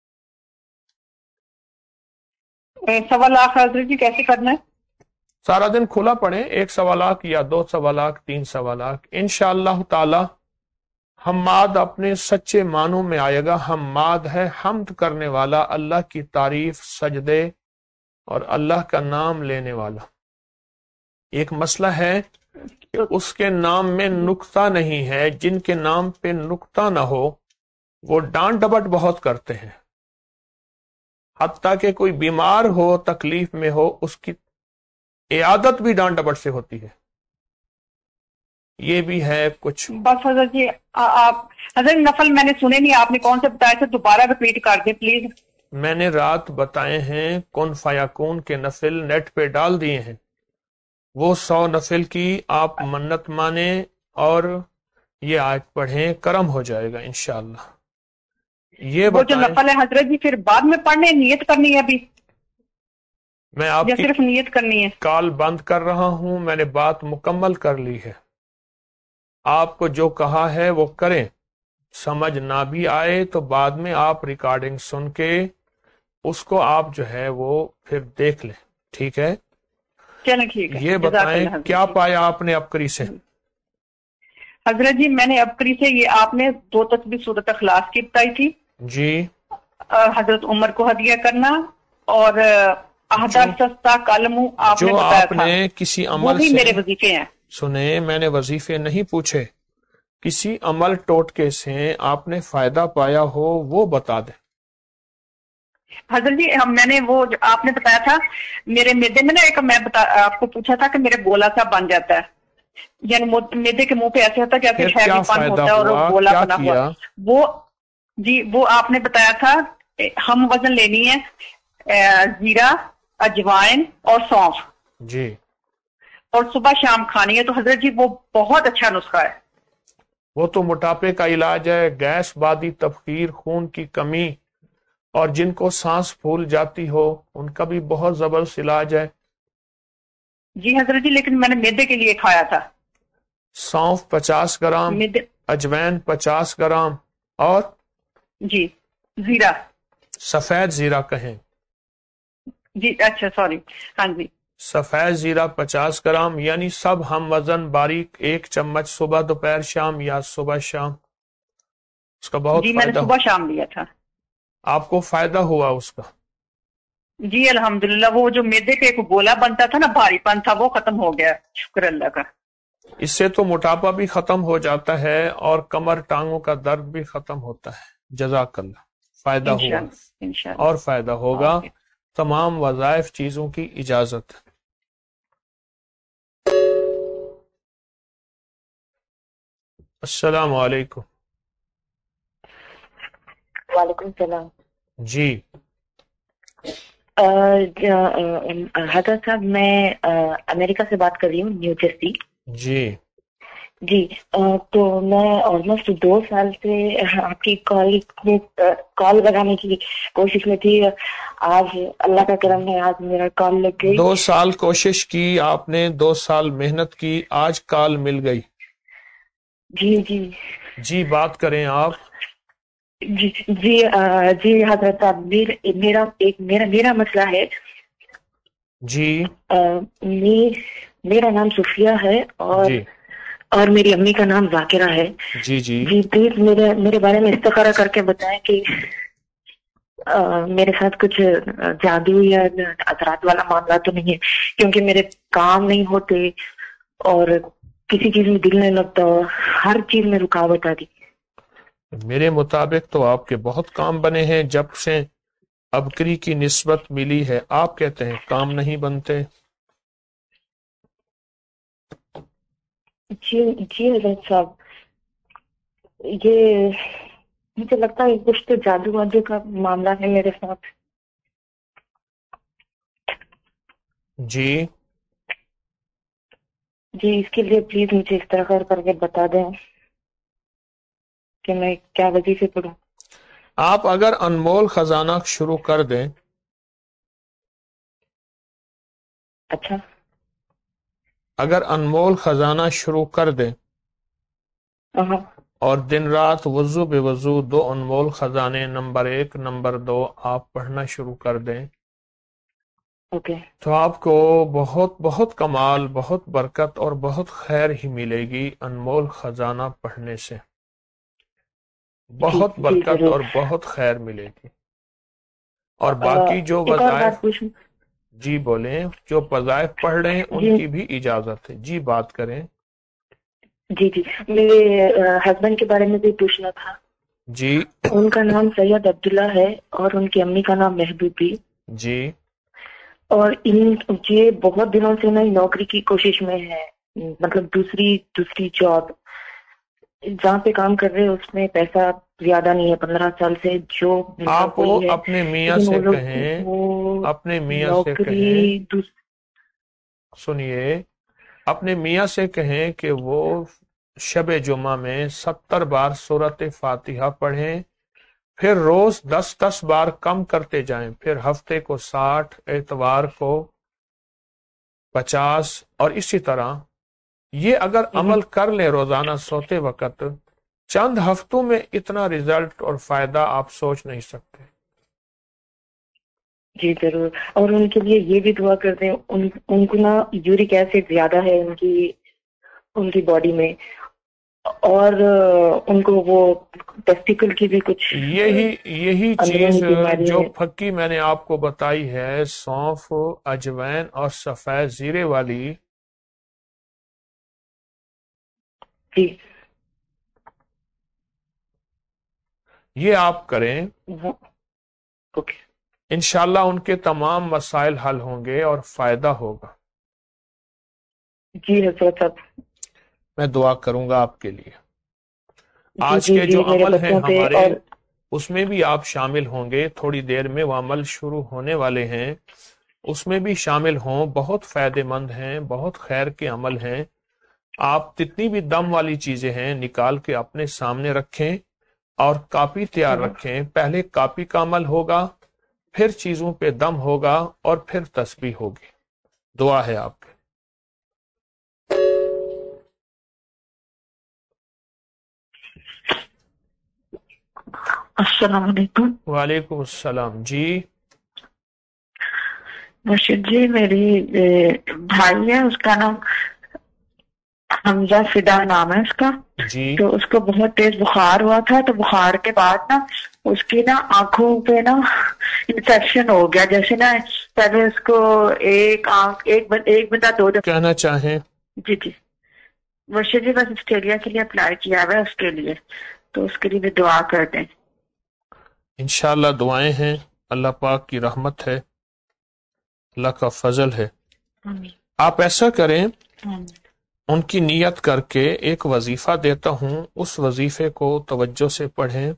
1.25 لاکھ حضرت جی کیسے کرنا ہے؟ سارا دن کھلا پڑھیں، 1 سوا لاکھ یا 2 سوا لاکھ 3 سوا لاکھ. انشاءاللہ تعالی حماد اپنے سچے معنوں میں آئے گا. حماد ہے حمد کرنے والا، اللہ کی تعریف، سجدے اور اللہ کا نام لینے والا. ایک مسئلہ ہے کہ اس کے نام میں نقطہ نہیں ہے. جن کے نام پہ نقطہ نہ ہو وہ ڈانٹ ڈپٹ بہت کرتے ہیں، حتیٰ کہ کوئی بیمار ہو تکلیف میں ہو اس کی عیادت بھی ڈانٹ ڈپٹ سے ہوتی ہے. یہ بھی ہے کچھ. بس حضرت جی آپ حضرت نفل میں نے سنے نہیں، آپ نے کون سے بتایا تھے، دوبارہ رپیٹ کر دیں پلیز. میں نے رات بتائے ہیں کن فیکون کے نفل نیٹ پہ ڈال دیے ہیں، وہ 100 نفل کی آپ منت مانیں اور یہ آیت پڑھیں، کرم ہو جائے گا انشاءاللہ. یہ وہ جو بتائیں نفل ہے حضرت جی پھر بعد میں پڑھنے، نیت کرنی ہے ابھی میں آپ یا کی صرف نیت کرنی ہے؟ کال بند کر رہا ہوں، میں نے بات مکمل کر لی ہے. آپ کو جو کہا ہے وہ کریں، سمجھ نہ بھی آئے تو بعد میں آپ ریکارڈنگ سن کے اس کو آپ جو ہے وہ پھر دیکھ لیں، ٹھیک ہے؟ چلیں ٹھیک ہے. یہ جزاک بتائیں اللہ حضرت کیا جی. پایا آپ نے ابکری سے؟ حضرت جی میں نے ابکری سے یہ آپ نے 2 تسبیح سورۃ اخلاص کی بتائی تھی، جی حضرت عمر کو ہدیہ کرنا، اور احدر سستا کالمو آپ نے جو بتایا آپ تھا، نے کسی وہ عمل بھی سے میرے وظیفے ہیں. سنیں، میں نے وظیفے نہیں پوچھے، کسی عمل ٹوٹکے سے آپ نے فائدہ پایا ہو وہ بتا دیں. حضرت جی میں نے وہ جو آپ نے بتایا تھا میرے میدے میں نا ایک میں آپ کو پوچھا تھا کہ میرے گولا سا بن جاتا ہے، یعنی میدے کے منہ پہ ایسے ہوتا ہے کہ پھر ایسے کیا شہری پن فائدہ ہوتا ہے اور ہوا، گولا کیا بنا ہوا. کیا؟ وہ جی وہ آپ نے بتایا تھا ہم وزن لینی ہے زیرہ، اجوائن اور سونف، جی اور صبح شام کھانی ہے. تو حضرت جی وہ بہت اچھا نسخہ ہے. وہ تو موٹاپے کا علاج ہے، گیس، بادی تبخیر، خون کی کمی، اور جن کو سانس پھول جاتی ہو ان کا بھی بہت زبردست علاج ہے. جی حضرت جی لیکن میں نے میدے کے لیے کھایا تھا. سونف 50 گرام، میدے اجوین 50 گرام، اور جی زیرہ، سفید زیرہ کہیں، جی اچھا سوری، ہاں جی سفید زیرہ 50 گرام، یعنی سب ہم وزن باریک 1 چمچ صبح دوپہر شام یا صبح شام. اس کا بہت جی میں نے فائدہ صبح شام لیا تھا. آپ کو فائدہ ہوا اس کا. جی الحمدللہ وہ جو میدے پہ ایک گولا بنتا تھا نا، بھاری پن تھا، وہ ختم ہو گیا، شکر اللہ کا. اس سے تو موٹاپا بھی ختم ہو جاتا ہے اور کمر ٹانگوں کا درد بھی ختم ہوتا ہے. جزاک اللہ، فائدہ ہوا انشاءاللہ اور فائدہ ہوگا. اوکے. تمام وظائف چیزوں کی اجازت. السلام علیکم. وعلیکم السلام. جی حضرت صاحب میں امریکہ سے بات کر رہی ہوں، نیو جرسی. جی جی تو میں آلموسٹ 2 سال سے آپ کی کال لگانے کی کوشش میں تھی. آج اللہ کا کرم ہے، آج میرا کال لگ گئی. 2 سال کوشش کی آپ نے، 2 سال محنت کی، آج کال مل گئی. جی جی جی بات کریں آپ. جی جی جی حضرت صاحب میرا مسئلہ ہے. جی میرا نام صفیہ ہے جی اور میری امی کا نام ذاکرہ ہے. جی جی جی پلیز میرے بارے میں استخارہ کر کے بتائیں کہ میرے ساتھ کچھ جادو یا اثرات والا معاملہ تو نہیں ہے، کیونکہ میرے کام نہیں ہوتے اور کسی چیز میں دل نہیں لگتا، ہر چیز میں رکاوٹ آتی. میرے مطابق تو آپ کے بہت کام بنے ہیں جب سے ابکری کی نسبت ملی ہے. آپ کہتے ہیں کام نہیں بنتے. جی جی حضرت صاحب، یہ مجھے لگتا ہے کچھ تو جادو وادو کا معاملہ ہے میرے ساتھ. جی جی اس کے لیے پلیز مجھے استخارہ کر کے بتا دیں کہ میں کیا وظیفے پڑھوں. آپ اگر انمول خزانہ شروع کر دیں، اچھا اگر انمول خزانہ شروع کر دیں ہاں اور دن رات وضو بے وضو 2 انمول خزانے نمبر 1 نمبر 2 آپ پڑھنا شروع کر دیں، اوکے. تو آپ کو بہت بہت کمال، بہت برکت اور بہت خیر ہی ملے گی انمول خزانہ پڑھنے سے. بہت جی برکت ضرور. اور بہت خیر ملے گی. اور باقی جو ایک اور وظائف، بات پوچھوں. جی بولیں، جو وظائف پڑھ رہے ہیں ان جی کی بھی اجازت ہے. جی بات کریں. جی جی میرے ہسبینڈ کے بارے میں بھی پوچھنا تھا. جی ان کا نام سید عبداللہ ہے اور ان کی امی کا نام محبوبی. جی اور یہ بہت دنوں سے نئی نوکری کی کوشش میں ہے. مطلب دوسری جاب جہاں پہ کام کر رہے ہیں اس میں پیسہ زیادہ نہیں ہے، 15 سال سے جو آپ اپنے میاں سے کہیں، اپنے میاں سے کہیں، سنیے، اپنے میاں سے کہیں کہ وہ شب جمعہ میں 70 بار سورۃ فاتحہ پڑھیں، پھر روز 10 بار کم کرتے جائیں، پھر ہفتے کو 60، اتوار کو 50، اور اسی طرح یہ اگر عمل کر لیں روزانہ سوتے وقت، چند ہفتوں میں اتنا رزلٹ اور فائدہ آپ سوچ نہیں سکتے۔ جی ضرور، اور ان کے لیے یہ بھی دعا کر دیں، ان کو نا یورک ایسڈ زیادہ ہے ان کی باڈی میں، اور ان کو وہ ٹیسٹیکل کی بھی کچھ یہی چیز جو پھکی میں نے آپ کو بتائی ہے، سونف، اجوین اور سفید زیرے والی، جی یہ آپ کریں، اوکے، انشاءاللہ ان کے تمام مسائل حل ہوں گے اور فائدہ ہوگا۔ جی حضرت صاحب، میں دعا کروں گا آپ کے لیے۔ آج کے جو عمل ہیں ہمارے، اس میں بھی آپ شامل ہوں گے، تھوڑی دیر میں وہ عمل شروع ہونے والے ہیں، اس میں بھی شامل ہوں، بہت فائدہ مند ہیں، بہت خیر کے عمل ہیں۔ آپ جتنی بھی دم والی چیزیں ہیں نکال کے اپنے سامنے رکھیں اور کاپی تیار رکھیں، پہلے کاپی کا عمل ہوگا، پھر چیزوں پہ دم ہوگا، اور پھر تسبیح ہوگی۔ دعا ہے آپ کے۔ السلام علیکم۔ وعلیکم السلام۔ جی مرشد جی، میری بھائی ہے، اس کا نام حمزہ فدا نام ہے اس کا، جی تو اس کو بہت تیز بخار ہوا تھا، تو بخار کے بعد نا اس کی نا آنکھوں پہ نا انفیکشن ہو گیا، جیسے نا پہلے اس کو ایک بندہ 2 دفعہ کہنا چاہیں؟ جی مرشد جی، بس آسٹریلیا کے لیے اپلائی کیا ہوا ہے اس کے لیے، تو اس کے لیے بھی دعا کر دیں۔ انشاءاللہ دعائیں ہیں، اللہ پاک کی رحمت ہے، اللہ کا فضل ہے۔ آپ ایسا کریں، ان کی نیت کر کے ایک وظیفہ دیتا ہوں، اس وظیفے کو توجہ سے پڑھیں،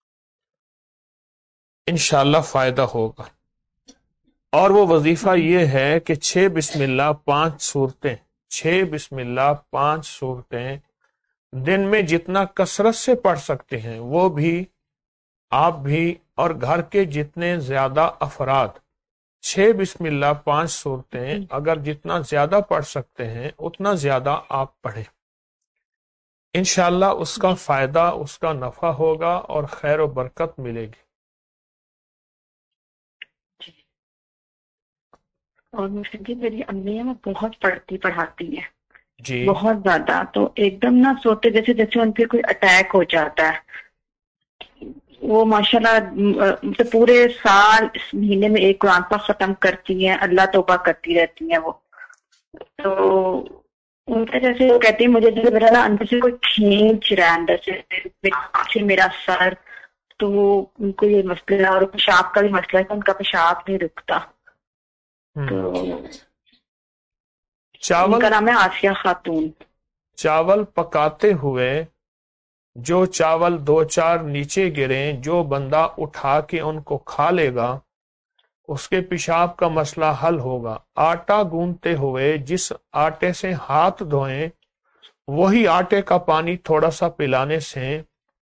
انشاءاللہ فائدہ ہوگا۔ اور وہ وظیفہ یہ ہے کہ 6 بسم اللہ 5 صورتیں، 6 بسم اللہ 5 صورتیں دن میں جتنا کثرت سے پڑھ سکتے ہیں، وہ بھی آپ بھی اور گھر کے جتنے زیادہ افراد 6 بسم اللہ 5 صورتیں اگر جتنا زیادہ پڑھ سکتے ہیں اتنا زیادہ آپ پڑھیں، انشاءاللہ اس کا فائدہ، اس کا نفع ہوگا اور خیر و برکت ملے گی۔ اور جی میری امی ہے، وہ بہت پڑھاتی ہیں، جی بہت زیادہ، تو ایک دم نہ سوتے جیسے ان پہ کوئی اٹیک ہو جاتا ہے، وہ ماشاءاللہ پورے سال اس مہینے میں ایک قرآن پاک ختم کرتی ہیں، اللہ توبہ کرتی رہتی ہیں وہ، تو ان کا جیسے وہ کہتی ہیں مجھے جیسے میرا نا اندر سے کوئی کھینچ رہا ہے، اندر سے میرا سر، تو ان کو یہ مسئلہ ہے، اور پیشاب کا بھی مسئلہ ہے کہ ان کا پیشاب نہیں رکتا، تو ان کا نام ہے آسیہ خاتون۔ چاول پکاتے ہوئے جو چاول 2-4 نیچے گریں، جو بندہ اٹھا کے ان کو کھا لے گا اس کے پیشاب کا مسئلہ حل ہوگا۔ آٹا گوندتے ہوئے جس آٹے سے ہاتھ دھوئیں، وہی آٹے کا پانی تھوڑا سا پلانے سے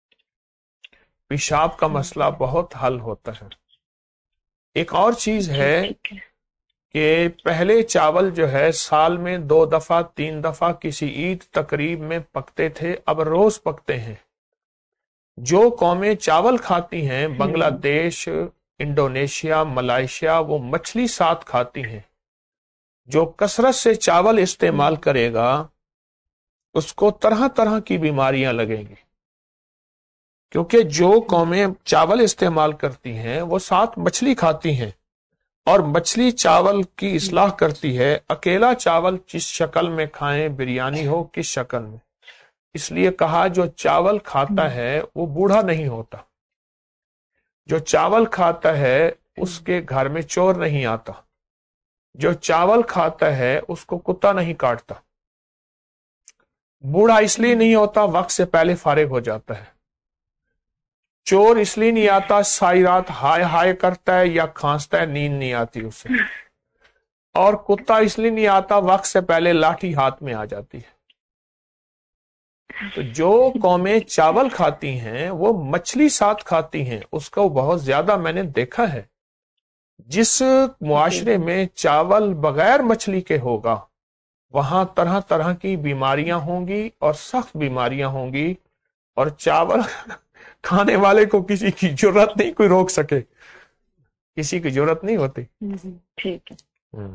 پیشاب کا مسئلہ بہت حل ہوتا ہے۔ ایک اور چیز ہے کہ پہلے چاول جو ہے سال میں 2 دفعہ 3 دفعہ کسی عید تقریب میں پکتے تھے، اب روز پکتے ہیں۔ جو قومیں چاول کھاتی ہیں، بنگلہ دیش، انڈونیشیا، ملائیشیا، وہ مچھلی ساتھ کھاتی ہیں۔ جو کثرت سے چاول استعمال کرے گا اس کو طرح طرح کی بیماریاں لگیں گی، کیونکہ جو قومیں چاول استعمال کرتی ہیں وہ ساتھ مچھلی کھاتی ہیں، اور مچھلی چاول کی اصلاح کرتی ہے۔ اکیلا چاول جس شکل میں کھائیں، بریانی ہو کس شکل میں، اس لیے کہا جو چاول کھاتا ہے وہ بوڑھا نہیں ہوتا، جو چاول کھاتا ہے اس کے گھر میں چور نہیں آتا، جو چاول کھاتا ہے اس کو کتا نہیں کاٹتا۔ बूढ़ा इसलिए नहीं होता वक्त से पहले फारिग हो जाता है। चोर इसलिए नहीं आता सारी रात हाय हाय करता है या खांसता है, नींद नहीं आती उसे। और कुत्ता इसलिए नहीं आता वक्त से पहले लाठी हाथ में आ जाती है। तो जो कौमें चावल खाती हैं वो मछली साथ खाती हैं, उसको बहुत ज्यादा मैंने देखा है। जिस मुआशरे में चावल बगैर मछली के होगा वहां तरह तरह की बीमारियां होंगी और सख्त बीमारियां होंगी, और चावल खाने वाले को किसी की जरूरत नहीं कोई रोक सके, किसी की जरूरत नहीं होती। ठीक है।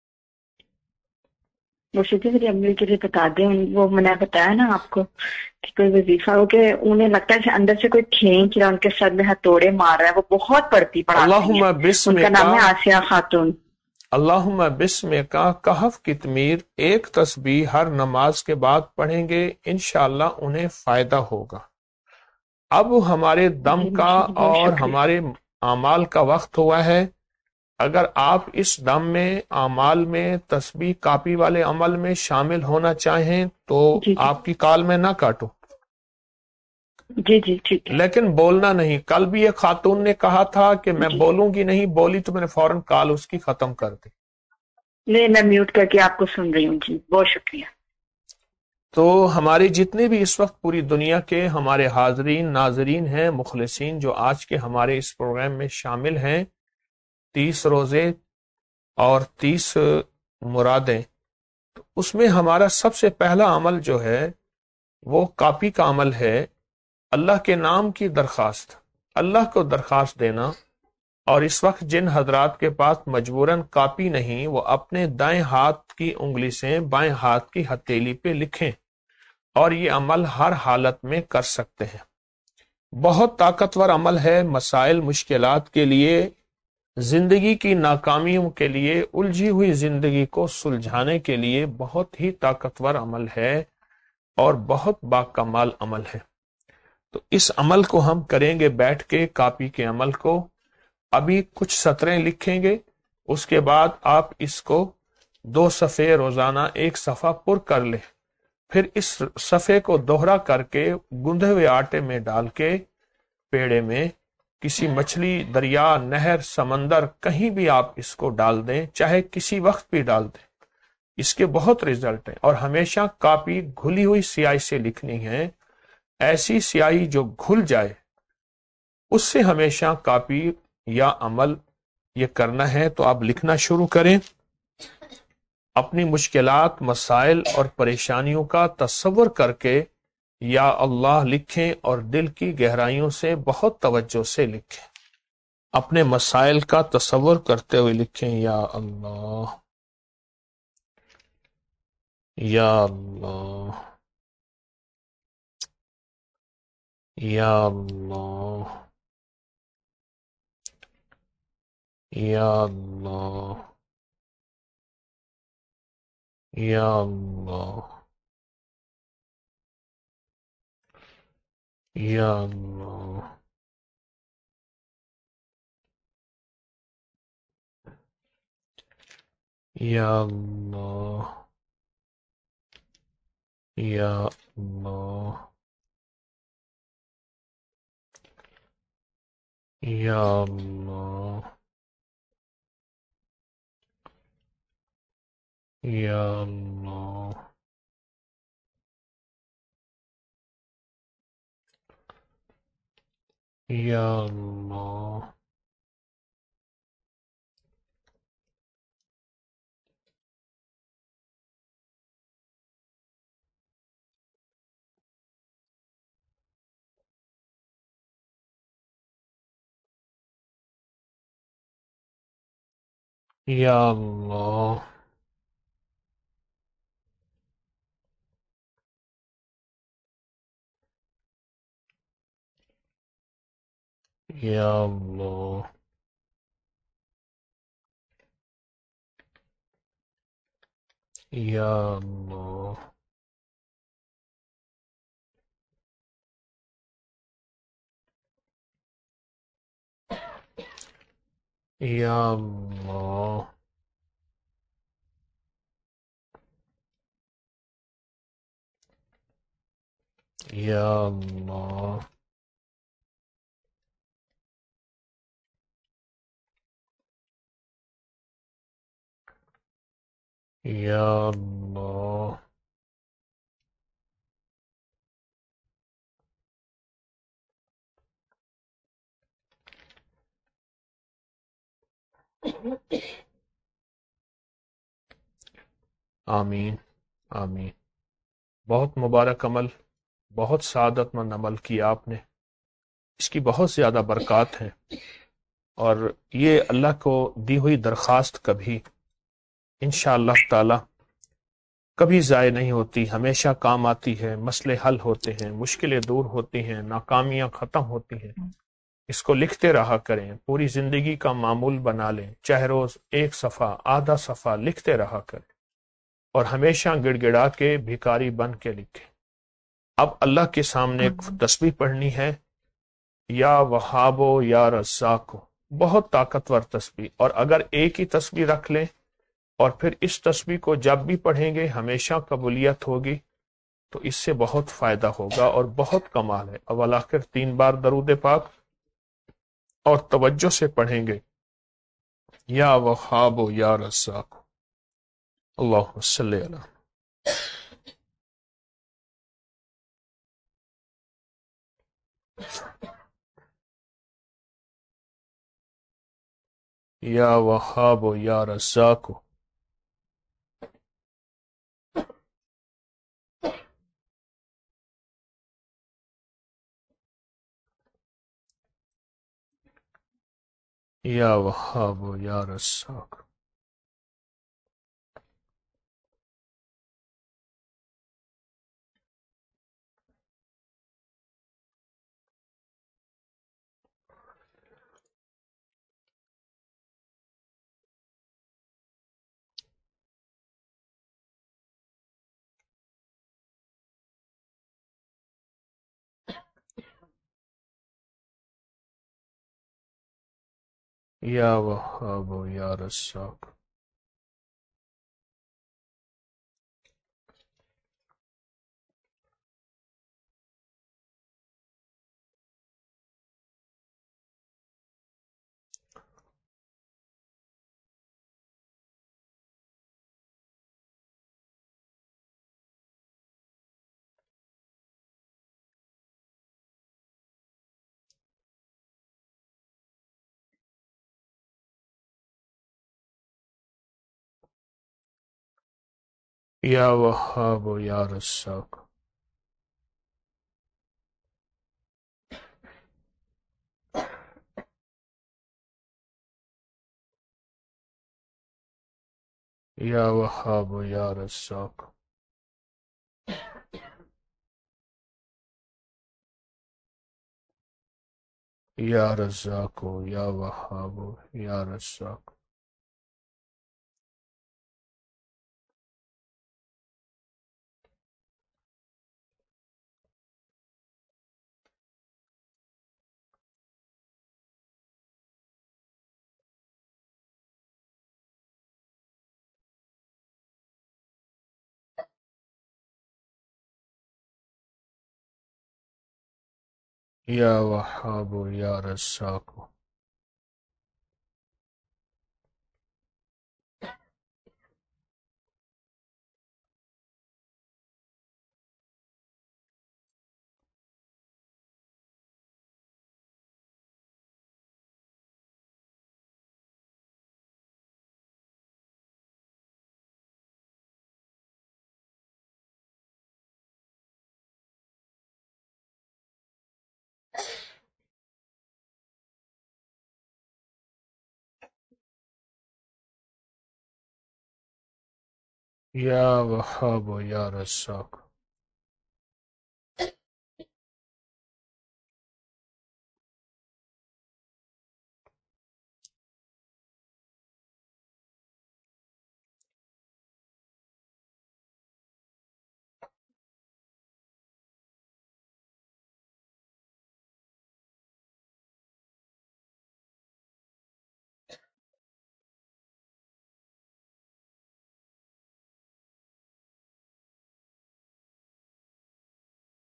वो फिर अम्मी के लिए बता दें, वो मैंने बताया ना आपको कि कोई वजीफा हो के उन्हें लगता है कि अंदर से कोई खींच रहा, उनके सर में हथौड़े मार रहा है, वो बहुत पढ़ती पढ़ाती है। उनका नाम है आसिया खातून। अल्लाहुम्मा बिस्मिका कहफ कितमीर एक तस्बीह हर नमाज के बाद पढ़ेंगे, इंशाअल्लाह उन्हें फायदा होगा। अब हमारे दम का और हमारे आमाल का वक्त हुआ है। अगर आप इस दम में आमाल में तस्बीह कापी वाले अमल में शामिल होना चाहें तो आपकी कॉल में ना काटो। जी जी ठीक है। लेकिन बोलना नहीं। कल भी एक खातून ने कहा था कि मैं बोलूंगी नहीं, बोली तो मैंने फौरन कॉल उसकी खत्म कर दी। नहीं, मैं म्यूट करके आपको सुन रही हूँ जी, बहुत शुक्रिया। तो हमारे जितने भी इस वक्त पूरी दुनिया के हमारे हाजरीन नाजरीन हैं, मुखलिसीन जो आज के हमारे इस प्रोग्राम में शामिल हैं, 30 रोजे और 30 मुरादें, तो उसमें हमारा सबसे पहला अमल जो है वो कापी का अमल है। अल्लाह के नाम की दरखास्त, अल्लाह को दरखास्त देना। और इस वक्त जिन हजरात के पास मजबूरन कापी नहीं, वो अपने दाएं हाथ की उंगली से बाएं हाथ की हथेली पे लिखें, और ये अमल हर हालत में कर सकते हैं। बहुत ताकतवर अमल है। मसाइल मुश्किलात के लिए, जिंदगी की नाकामियों के लिए, उलझी हुई जिंदगी को सुलझाने के लिए बहुत ही ताकतवर अमल है और बहुत बाकमाल अमल है। तो इस अमल को हम करेंगे बैठ के, कापी के अमल को। अभी कुछ सतरें लिखेंगे, उसके बाद आप इसको 2 सफ़े रोजाना एक सफ़ा पुर कर ले। फिर इस सफ़े को दोहरा करके गूंधे हुए आटे में डाल के पेड़े में किसी मछली, दरिया, नहर, समंदर कहीं भी आप इसको डाल दें, चाहे किसी वक्त भी डाल दें, इसके बहुत रिजल्ट हैं। और हमेशा कापी घुली हुई स्याही से लिखनी है। ऐसी स्याही जो घुल जाए उससे हमेशा कापी या अमल ये करना है। तो आप लिखना शुरू करें, अपनी मुश्किलात, मसाइल और परेशानियों का तस्वर करके या अल्लाह लिखें और दिल की गहराइयों से बहुत तवज्जो से लिखें। अपने मसाइल का तस्वर करते हुए लिखें, या अल्लाह या अल्लाह या अल्लाह या अल्लाह या अल्लाह या अल्लाह या अल्लाह या अल्लाह या अल्लाह या अल्लाह या अल्लाह या अल्लाह या अल्लाह या अल्लाह या अल्लाह یا اللہ یا اللہ آمین آمین. بہت مبارک عمل، بہت سعادت مند عمل کیا آپ نے، اس کی بہت زیادہ برکات ہیں، اور یہ اللہ کو دی ہوئی درخواست کبھی انشاءاللہ تعالی کبھی ضائع نہیں ہوتی، ہمیشہ کام آتی ہے، مسئلے حل ہوتے ہیں، مشکلیں دور ہوتی ہیں، ناکامیاں ختم ہوتی ہیں. اس کو لکھتے رہا کریں، پوری زندگی کا معمول بنا لیں، چاہے روز ایک صفحہ آدھا صفحہ لکھتے رہا کریں، اور ہمیشہ گڑ گڑا کے بھکاری بن کے لکھیں. اب اللہ کے سامنے ایک تسبیح پڑھنی ہے، یا وہابو یا رزاقو، بہت طاقتور تسبیح. اور اگر ایک ہی تسبیح رکھ لیں اور پھر اس تسبیح کو جب بھی پڑھیں گے ہمیشہ قبولیت ہوگی، تو اس سے بہت فائدہ ہوگا اور بہت کمال ہے. اول آخر 3 بار درود پاک اور توجہ سے پڑھیں گے، یا وہابو یا رزاقو. اللہم صلی علی یا وہابو یا رزاقو. یا وہابو یا رزاق. یا وہابو یا رزاق. یا وہابو یا رزاق. یا وہابو یا رزاق. یا رزاقو یا وہابو یا رزاق. یا وہابو یا رزاقو. یا وہابو یا رزاق.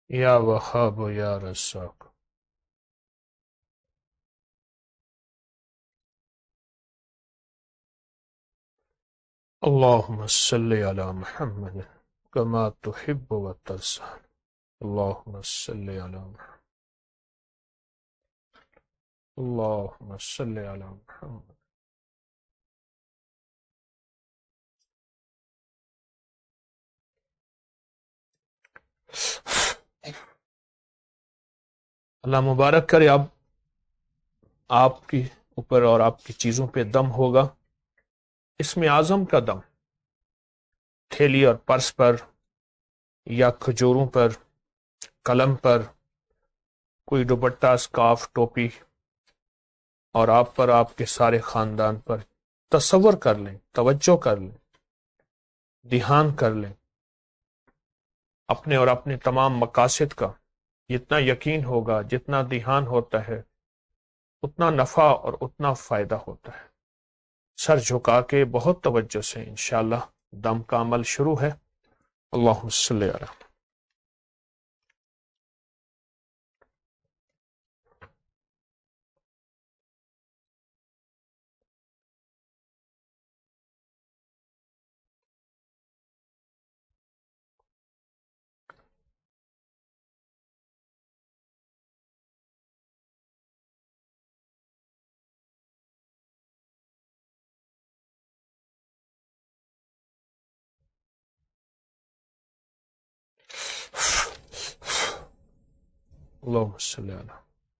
یا وہاب یا رزاق. اللهم صل على محمد كما تحب وترضى. اللهم صل على محمد. اللهم صل على محمد. اللہ مبارک کرے. اب آپ کی اوپر اور آپ کی چیزوں پہ دم ہوگا. اسم اعظم کا دم تھیلی اور پرس پر یا کھجوروں پر، قلم پر، کوئی دوپٹہ، سکارف، ٹوپی، اور آپ پر، آپ کے سارے خاندان پر تصور کر لیں، توجہ کر لیں، دھیان کر لیں. اپنے اور اپنے تمام مقاصد کا جتنا یقین ہوگا، جتنا دھیان ہوتا ہے، اتنا نفع اور اتنا فائدہ ہوتا ہے. سر جھکا کے بہت توجہ سے انشاءاللہ دم کا عمل شروع ہے. اللہم صلی علی. اللہم صلی علی.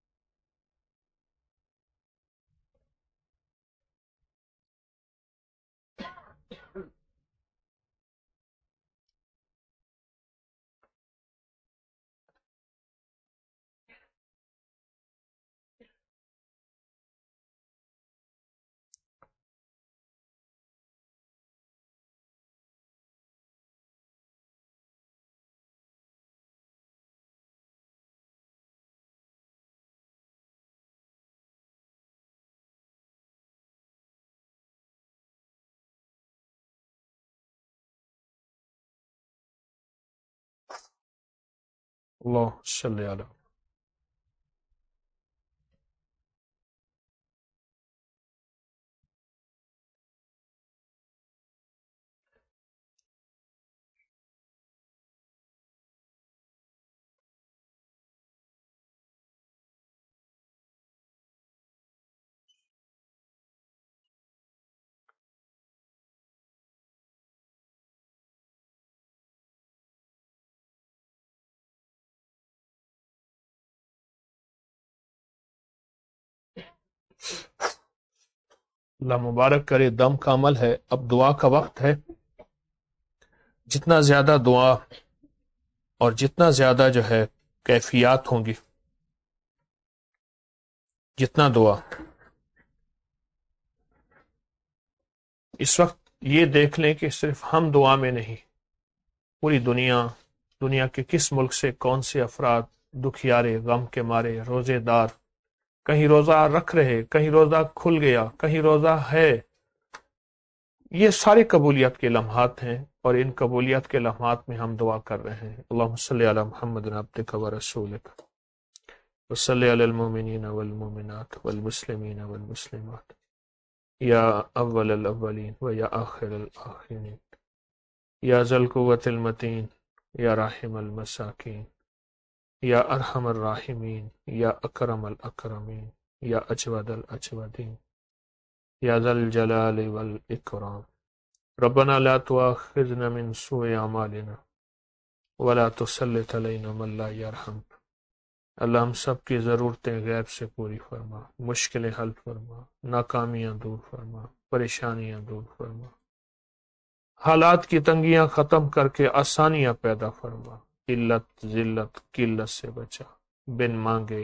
اللہم صلی علی. اللہ مبارک کرے. دم کا عمل ہے. اب دعا کا وقت ہے. جتنا زیادہ دعا اور جتنا زیادہ جو ہے کیفیات ہوں گی، جتنا دعا. اس وقت یہ دیکھ لیں کہ صرف ہم دعا میں نہیں، پوری دنیا کے کس ملک سے کون سے افراد دکھیارے، غم کے مارے، روزے دار، کہیں روزہ رکھ رہے، کہیں روزہ کھل گیا، کہیں روزہ ہے. یہ سارے قبولیت کے لمحات ہیں، اور ان قبولیت کے لمحات میں ہم دعا کر رہے ہیں. اللہم صلی علی محمد عبدک و رسولک وصلی علی المؤمنین والمؤمنات والمسلمین والمسلمات یا اول الاولین و یا آخر الاخرین یا ذی القوة المتین یا راحم المساکین یا ارحم الراحمین یا اکرم الاکرمین یا اجود الاجودین یا ذا الجلال والاکرام. ربنا لا تؤاخذنا من سوء اعمالنا ولا تسلط علینا من لا یرحم. اللہ ہم سب کی ضرورتیں غیب سے پوری فرما، مشکلیں حل فرما، ناکامیاں دور فرما، پریشانیاں دور فرما، حالات کی تنگیاں ختم کر کے آسانیاں پیدا فرما. قلت ذلت قلت سے بچا، بن مانگے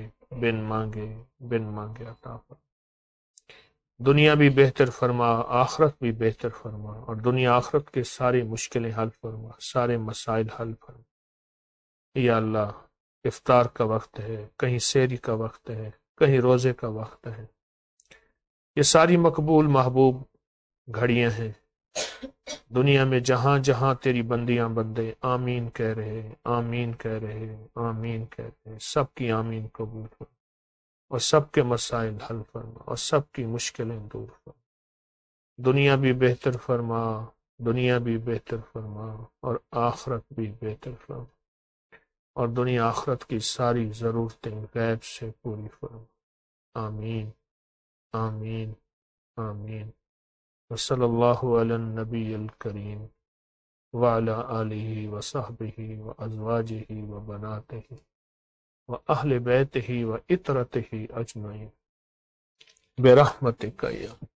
عطا فرما. دنیا بھی بہتر فرما، آخرت بھی بہتر فرما، اور دنیا آخرت کے ساری مشکلیں حل فرما، سارے مسائل حل فرما. یا اللہ، افطار کا وقت ہے، کہیں سحری کا وقت ہے، کہیں روزے کا وقت ہے. یہ ساری مقبول محبوب گھڑیاں ہیں. دنیا میں جہاں جہاں تیری بندیاں بندے آمین کہہ رہے ہیں، آمین کہہ رہے ہیں، آمین کہہ رہے ہیں، سب کی آمین قبول فرما اور سب کے مسائل حل فرما اور سب کی مشکلیں دور فرما، دنیا بھی بہتر فرما، دنیا بھی بہتر فرما اور آخرت بھی بہتر فرما، اور دنیا آخرت کی ساری ضرورتیں غیب سے پوری فرما، آمین آمین آمین۔ وصلی اللہ علی النبی الکریم وعلی آلہ وصحبہ وازواجہ وبناتہ وأہل بیتہ وعطرتہ اجمعین برحمتک یا